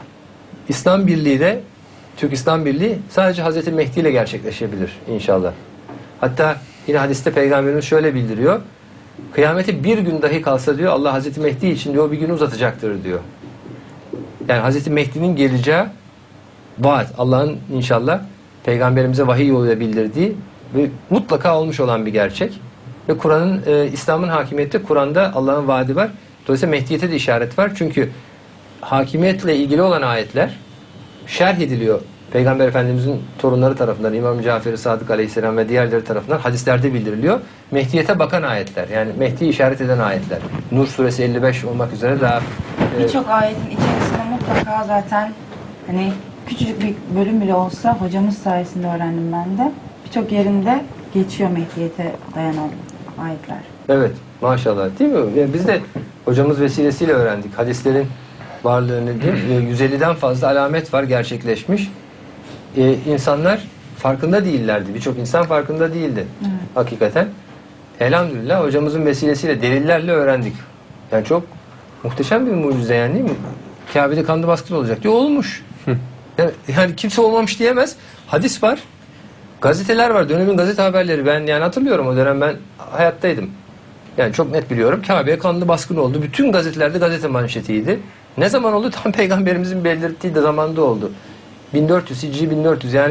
[SPEAKER 2] İslam Birliği de, Türk İslam Birliği sadece Hazreti Mehdi ile gerçekleşebilir inşallah. Hatta yine hadiste Peygamberimiz şöyle bildiriyor. Kıyamete bir gün dahi kalsa diyor Allah Hazreti Mehdi için diyor bir günü uzatacaktır diyor. Yani Hazreti Mehdi'nin geleceği vaat, Allah'ın inşallah Peygamberimize vahiy yoluyla bildirdiği ve mutlaka olmuş olan bir gerçek. Ve Kur'an'ın, e, İslam'ın hakimiyeti Kur'an'da Allah'ın vaadi var. Dolayısıyla Mehdiyete de işaret var. Çünkü hakimiyetle ilgili olan ayetler şerh ediliyor. Peygamber Efendimiz'in torunları tarafından, İmam Cafer-i Sadık Aleyhisselam ve diğerleri tarafından hadislerde bildiriliyor. Mehdiyete bakan ayetler. Yani Mehdi'yi işaret eden ayetler. Nur suresi elli beş olmak üzere daha... E,
[SPEAKER 1] Birçok ayetin içerisinde mutlaka zaten hani küçücük bir bölüm bile olsa hocamız sayesinde öğrendim ben de. Birçok yerinde geçiyor Mehdiyete dayanan ayetler.
[SPEAKER 2] Evet, maşallah değil mi? Yani biz de hocamız vesilesiyle öğrendik. Hadislerin varlığını değil mi? yüz elliden fazla alamet var gerçekleşmiş. Ee, insanlar farkında değillerdi. Birçok insan farkında değildi. Evet. Hakikaten. Elhamdülillah hocamızın vesilesiyle, delillerle öğrendik. Yani çok muhteşem bir mucize yani değil mi? Kabe'de kanlı baskın olacak diyor. Olmuş. Yani, yani kimse olmamış diyemez. Hadis var. Gazeteler var. Dönemin gazete haberleri. Ben yani hatırlıyorum o dönem ben hayattaydım. Yani çok net biliyorum. Kabe'ye kanlı baskın oldu. Bütün gazetelerde gazete manşetiydi. Ne zaman oldu? Tam Peygamberimizin belirttiği de zamanda oldu. bin dört yüz Hicri bin dört yüz yani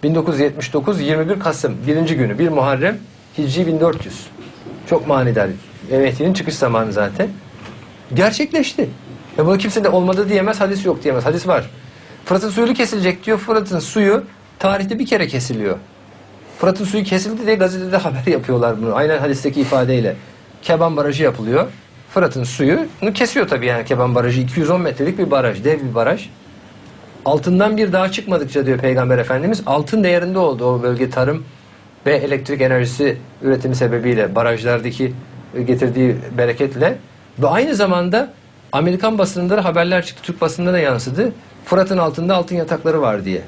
[SPEAKER 2] bin dokuz yüz yetmiş dokuz yirmi bir Kasım birinci günü bir Muharrem Hicri bin dört yüz. Çok manidar. Mehdi'nin çıkış zamanı zaten. Gerçekleşti. Ya bunu kimse de olmadı diyemez, hadis yok diyemez. Hadis var. Fırat'ın suyu kesilecek diyor. Fırat'ın suyu tarihte bir kere kesiliyor. Fırat'ın suyu kesildi diye gazetede haber yapıyorlar bunu. Aynen hadisteki ifadeyle. Keban Barajı yapılıyor. Fırat'ın suyunu kesiyor tabii yani Keban Barajı. iki yüz on metrelik bir baraj. Dev bir baraj. Altından bir daha çıkmadıkça diyor Peygamber Efendimiz altın değerinde oldu o bölge tarım ve elektrik enerjisi üretimi sebebiyle barajlardaki getirdiği bereketle ve aynı zamanda Amerikan basınında da haberler çıktı. Türk basınında da yansıdı. Fırat'ın altında altın yatakları var diye.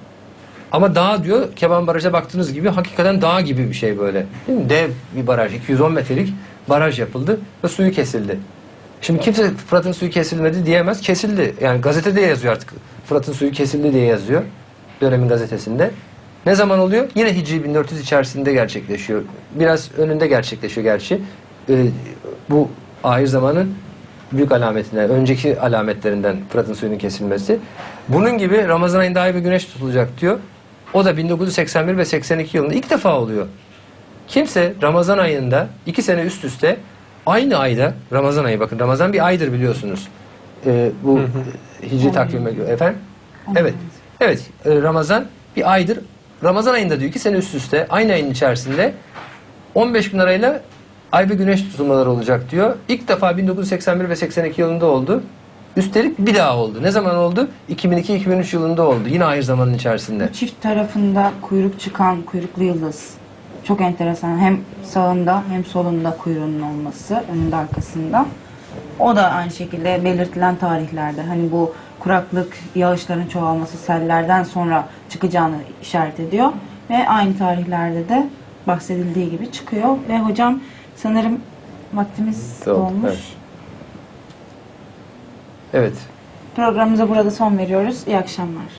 [SPEAKER 2] Ama dağ diyor Keban Baraj'a baktığınız gibi hakikaten dağ gibi bir şey böyle. Değil mi? Dev bir baraj. iki yüz on metrelik baraj yapıldı ve suyu kesildi. Şimdi kimse Fırat'ın suyu kesilmedi diyemez. Kesildi. Yani gazetede yazıyor artık. Fırat'ın suyu kesildi diye yazıyor. Dönemin gazetesinde. Ne zaman oluyor? Yine Hicri bin dört yüz içerisinde gerçekleşiyor. Biraz önünde gerçekleşiyor gerçi. Ee, bu ahir zamanın büyük alametinden, önceki alametlerinden Fırat'ın suyunun kesilmesi. Bunun gibi Ramazan ayında ay ve güneş tutulacak diyor. O da bin dokuz yüz seksen bir ve seksen iki yılında ilk defa oluyor. Kimse Ramazan ayında iki sene üst üste aynı ayda, Ramazan ayı bakın Ramazan bir aydır biliyorsunuz. Ee, bu hicri takvime göre efendim. Evet. Evet, Ramazan bir aydır. Ramazan ayında diyor iki sene üst üste aynı ayın içerisinde on beş gün arayla ay ve güneş tutulmaları olacak diyor. İlk defa bin dokuz yüz seksen bir ve seksen iki yılında oldu. Üstelik bir daha oldu. Ne zaman oldu? iki bin iki iki bin üç yılında oldu. Yine ahir zamanın içerisinde.
[SPEAKER 1] Çift tarafında kuyruk çıkan kuyruklu yıldız. Çok enteresan. Hem sağında hem solunda kuyruğunun olması, önünde arkasında. O da aynı şekilde belirtilen tarihlerde. Hani bu kuraklık, yağışların çoğalması, sellerden sonra çıkacağını işaret ediyor. Ve aynı tarihlerde de bahsedildiği gibi çıkıyor. Ve hocam sanırım vaktimiz
[SPEAKER 2] Tamam,
[SPEAKER 1] dolmuş.
[SPEAKER 2] evet. Evet.
[SPEAKER 1] Programımıza burada son veriyoruz. İyi akşamlar.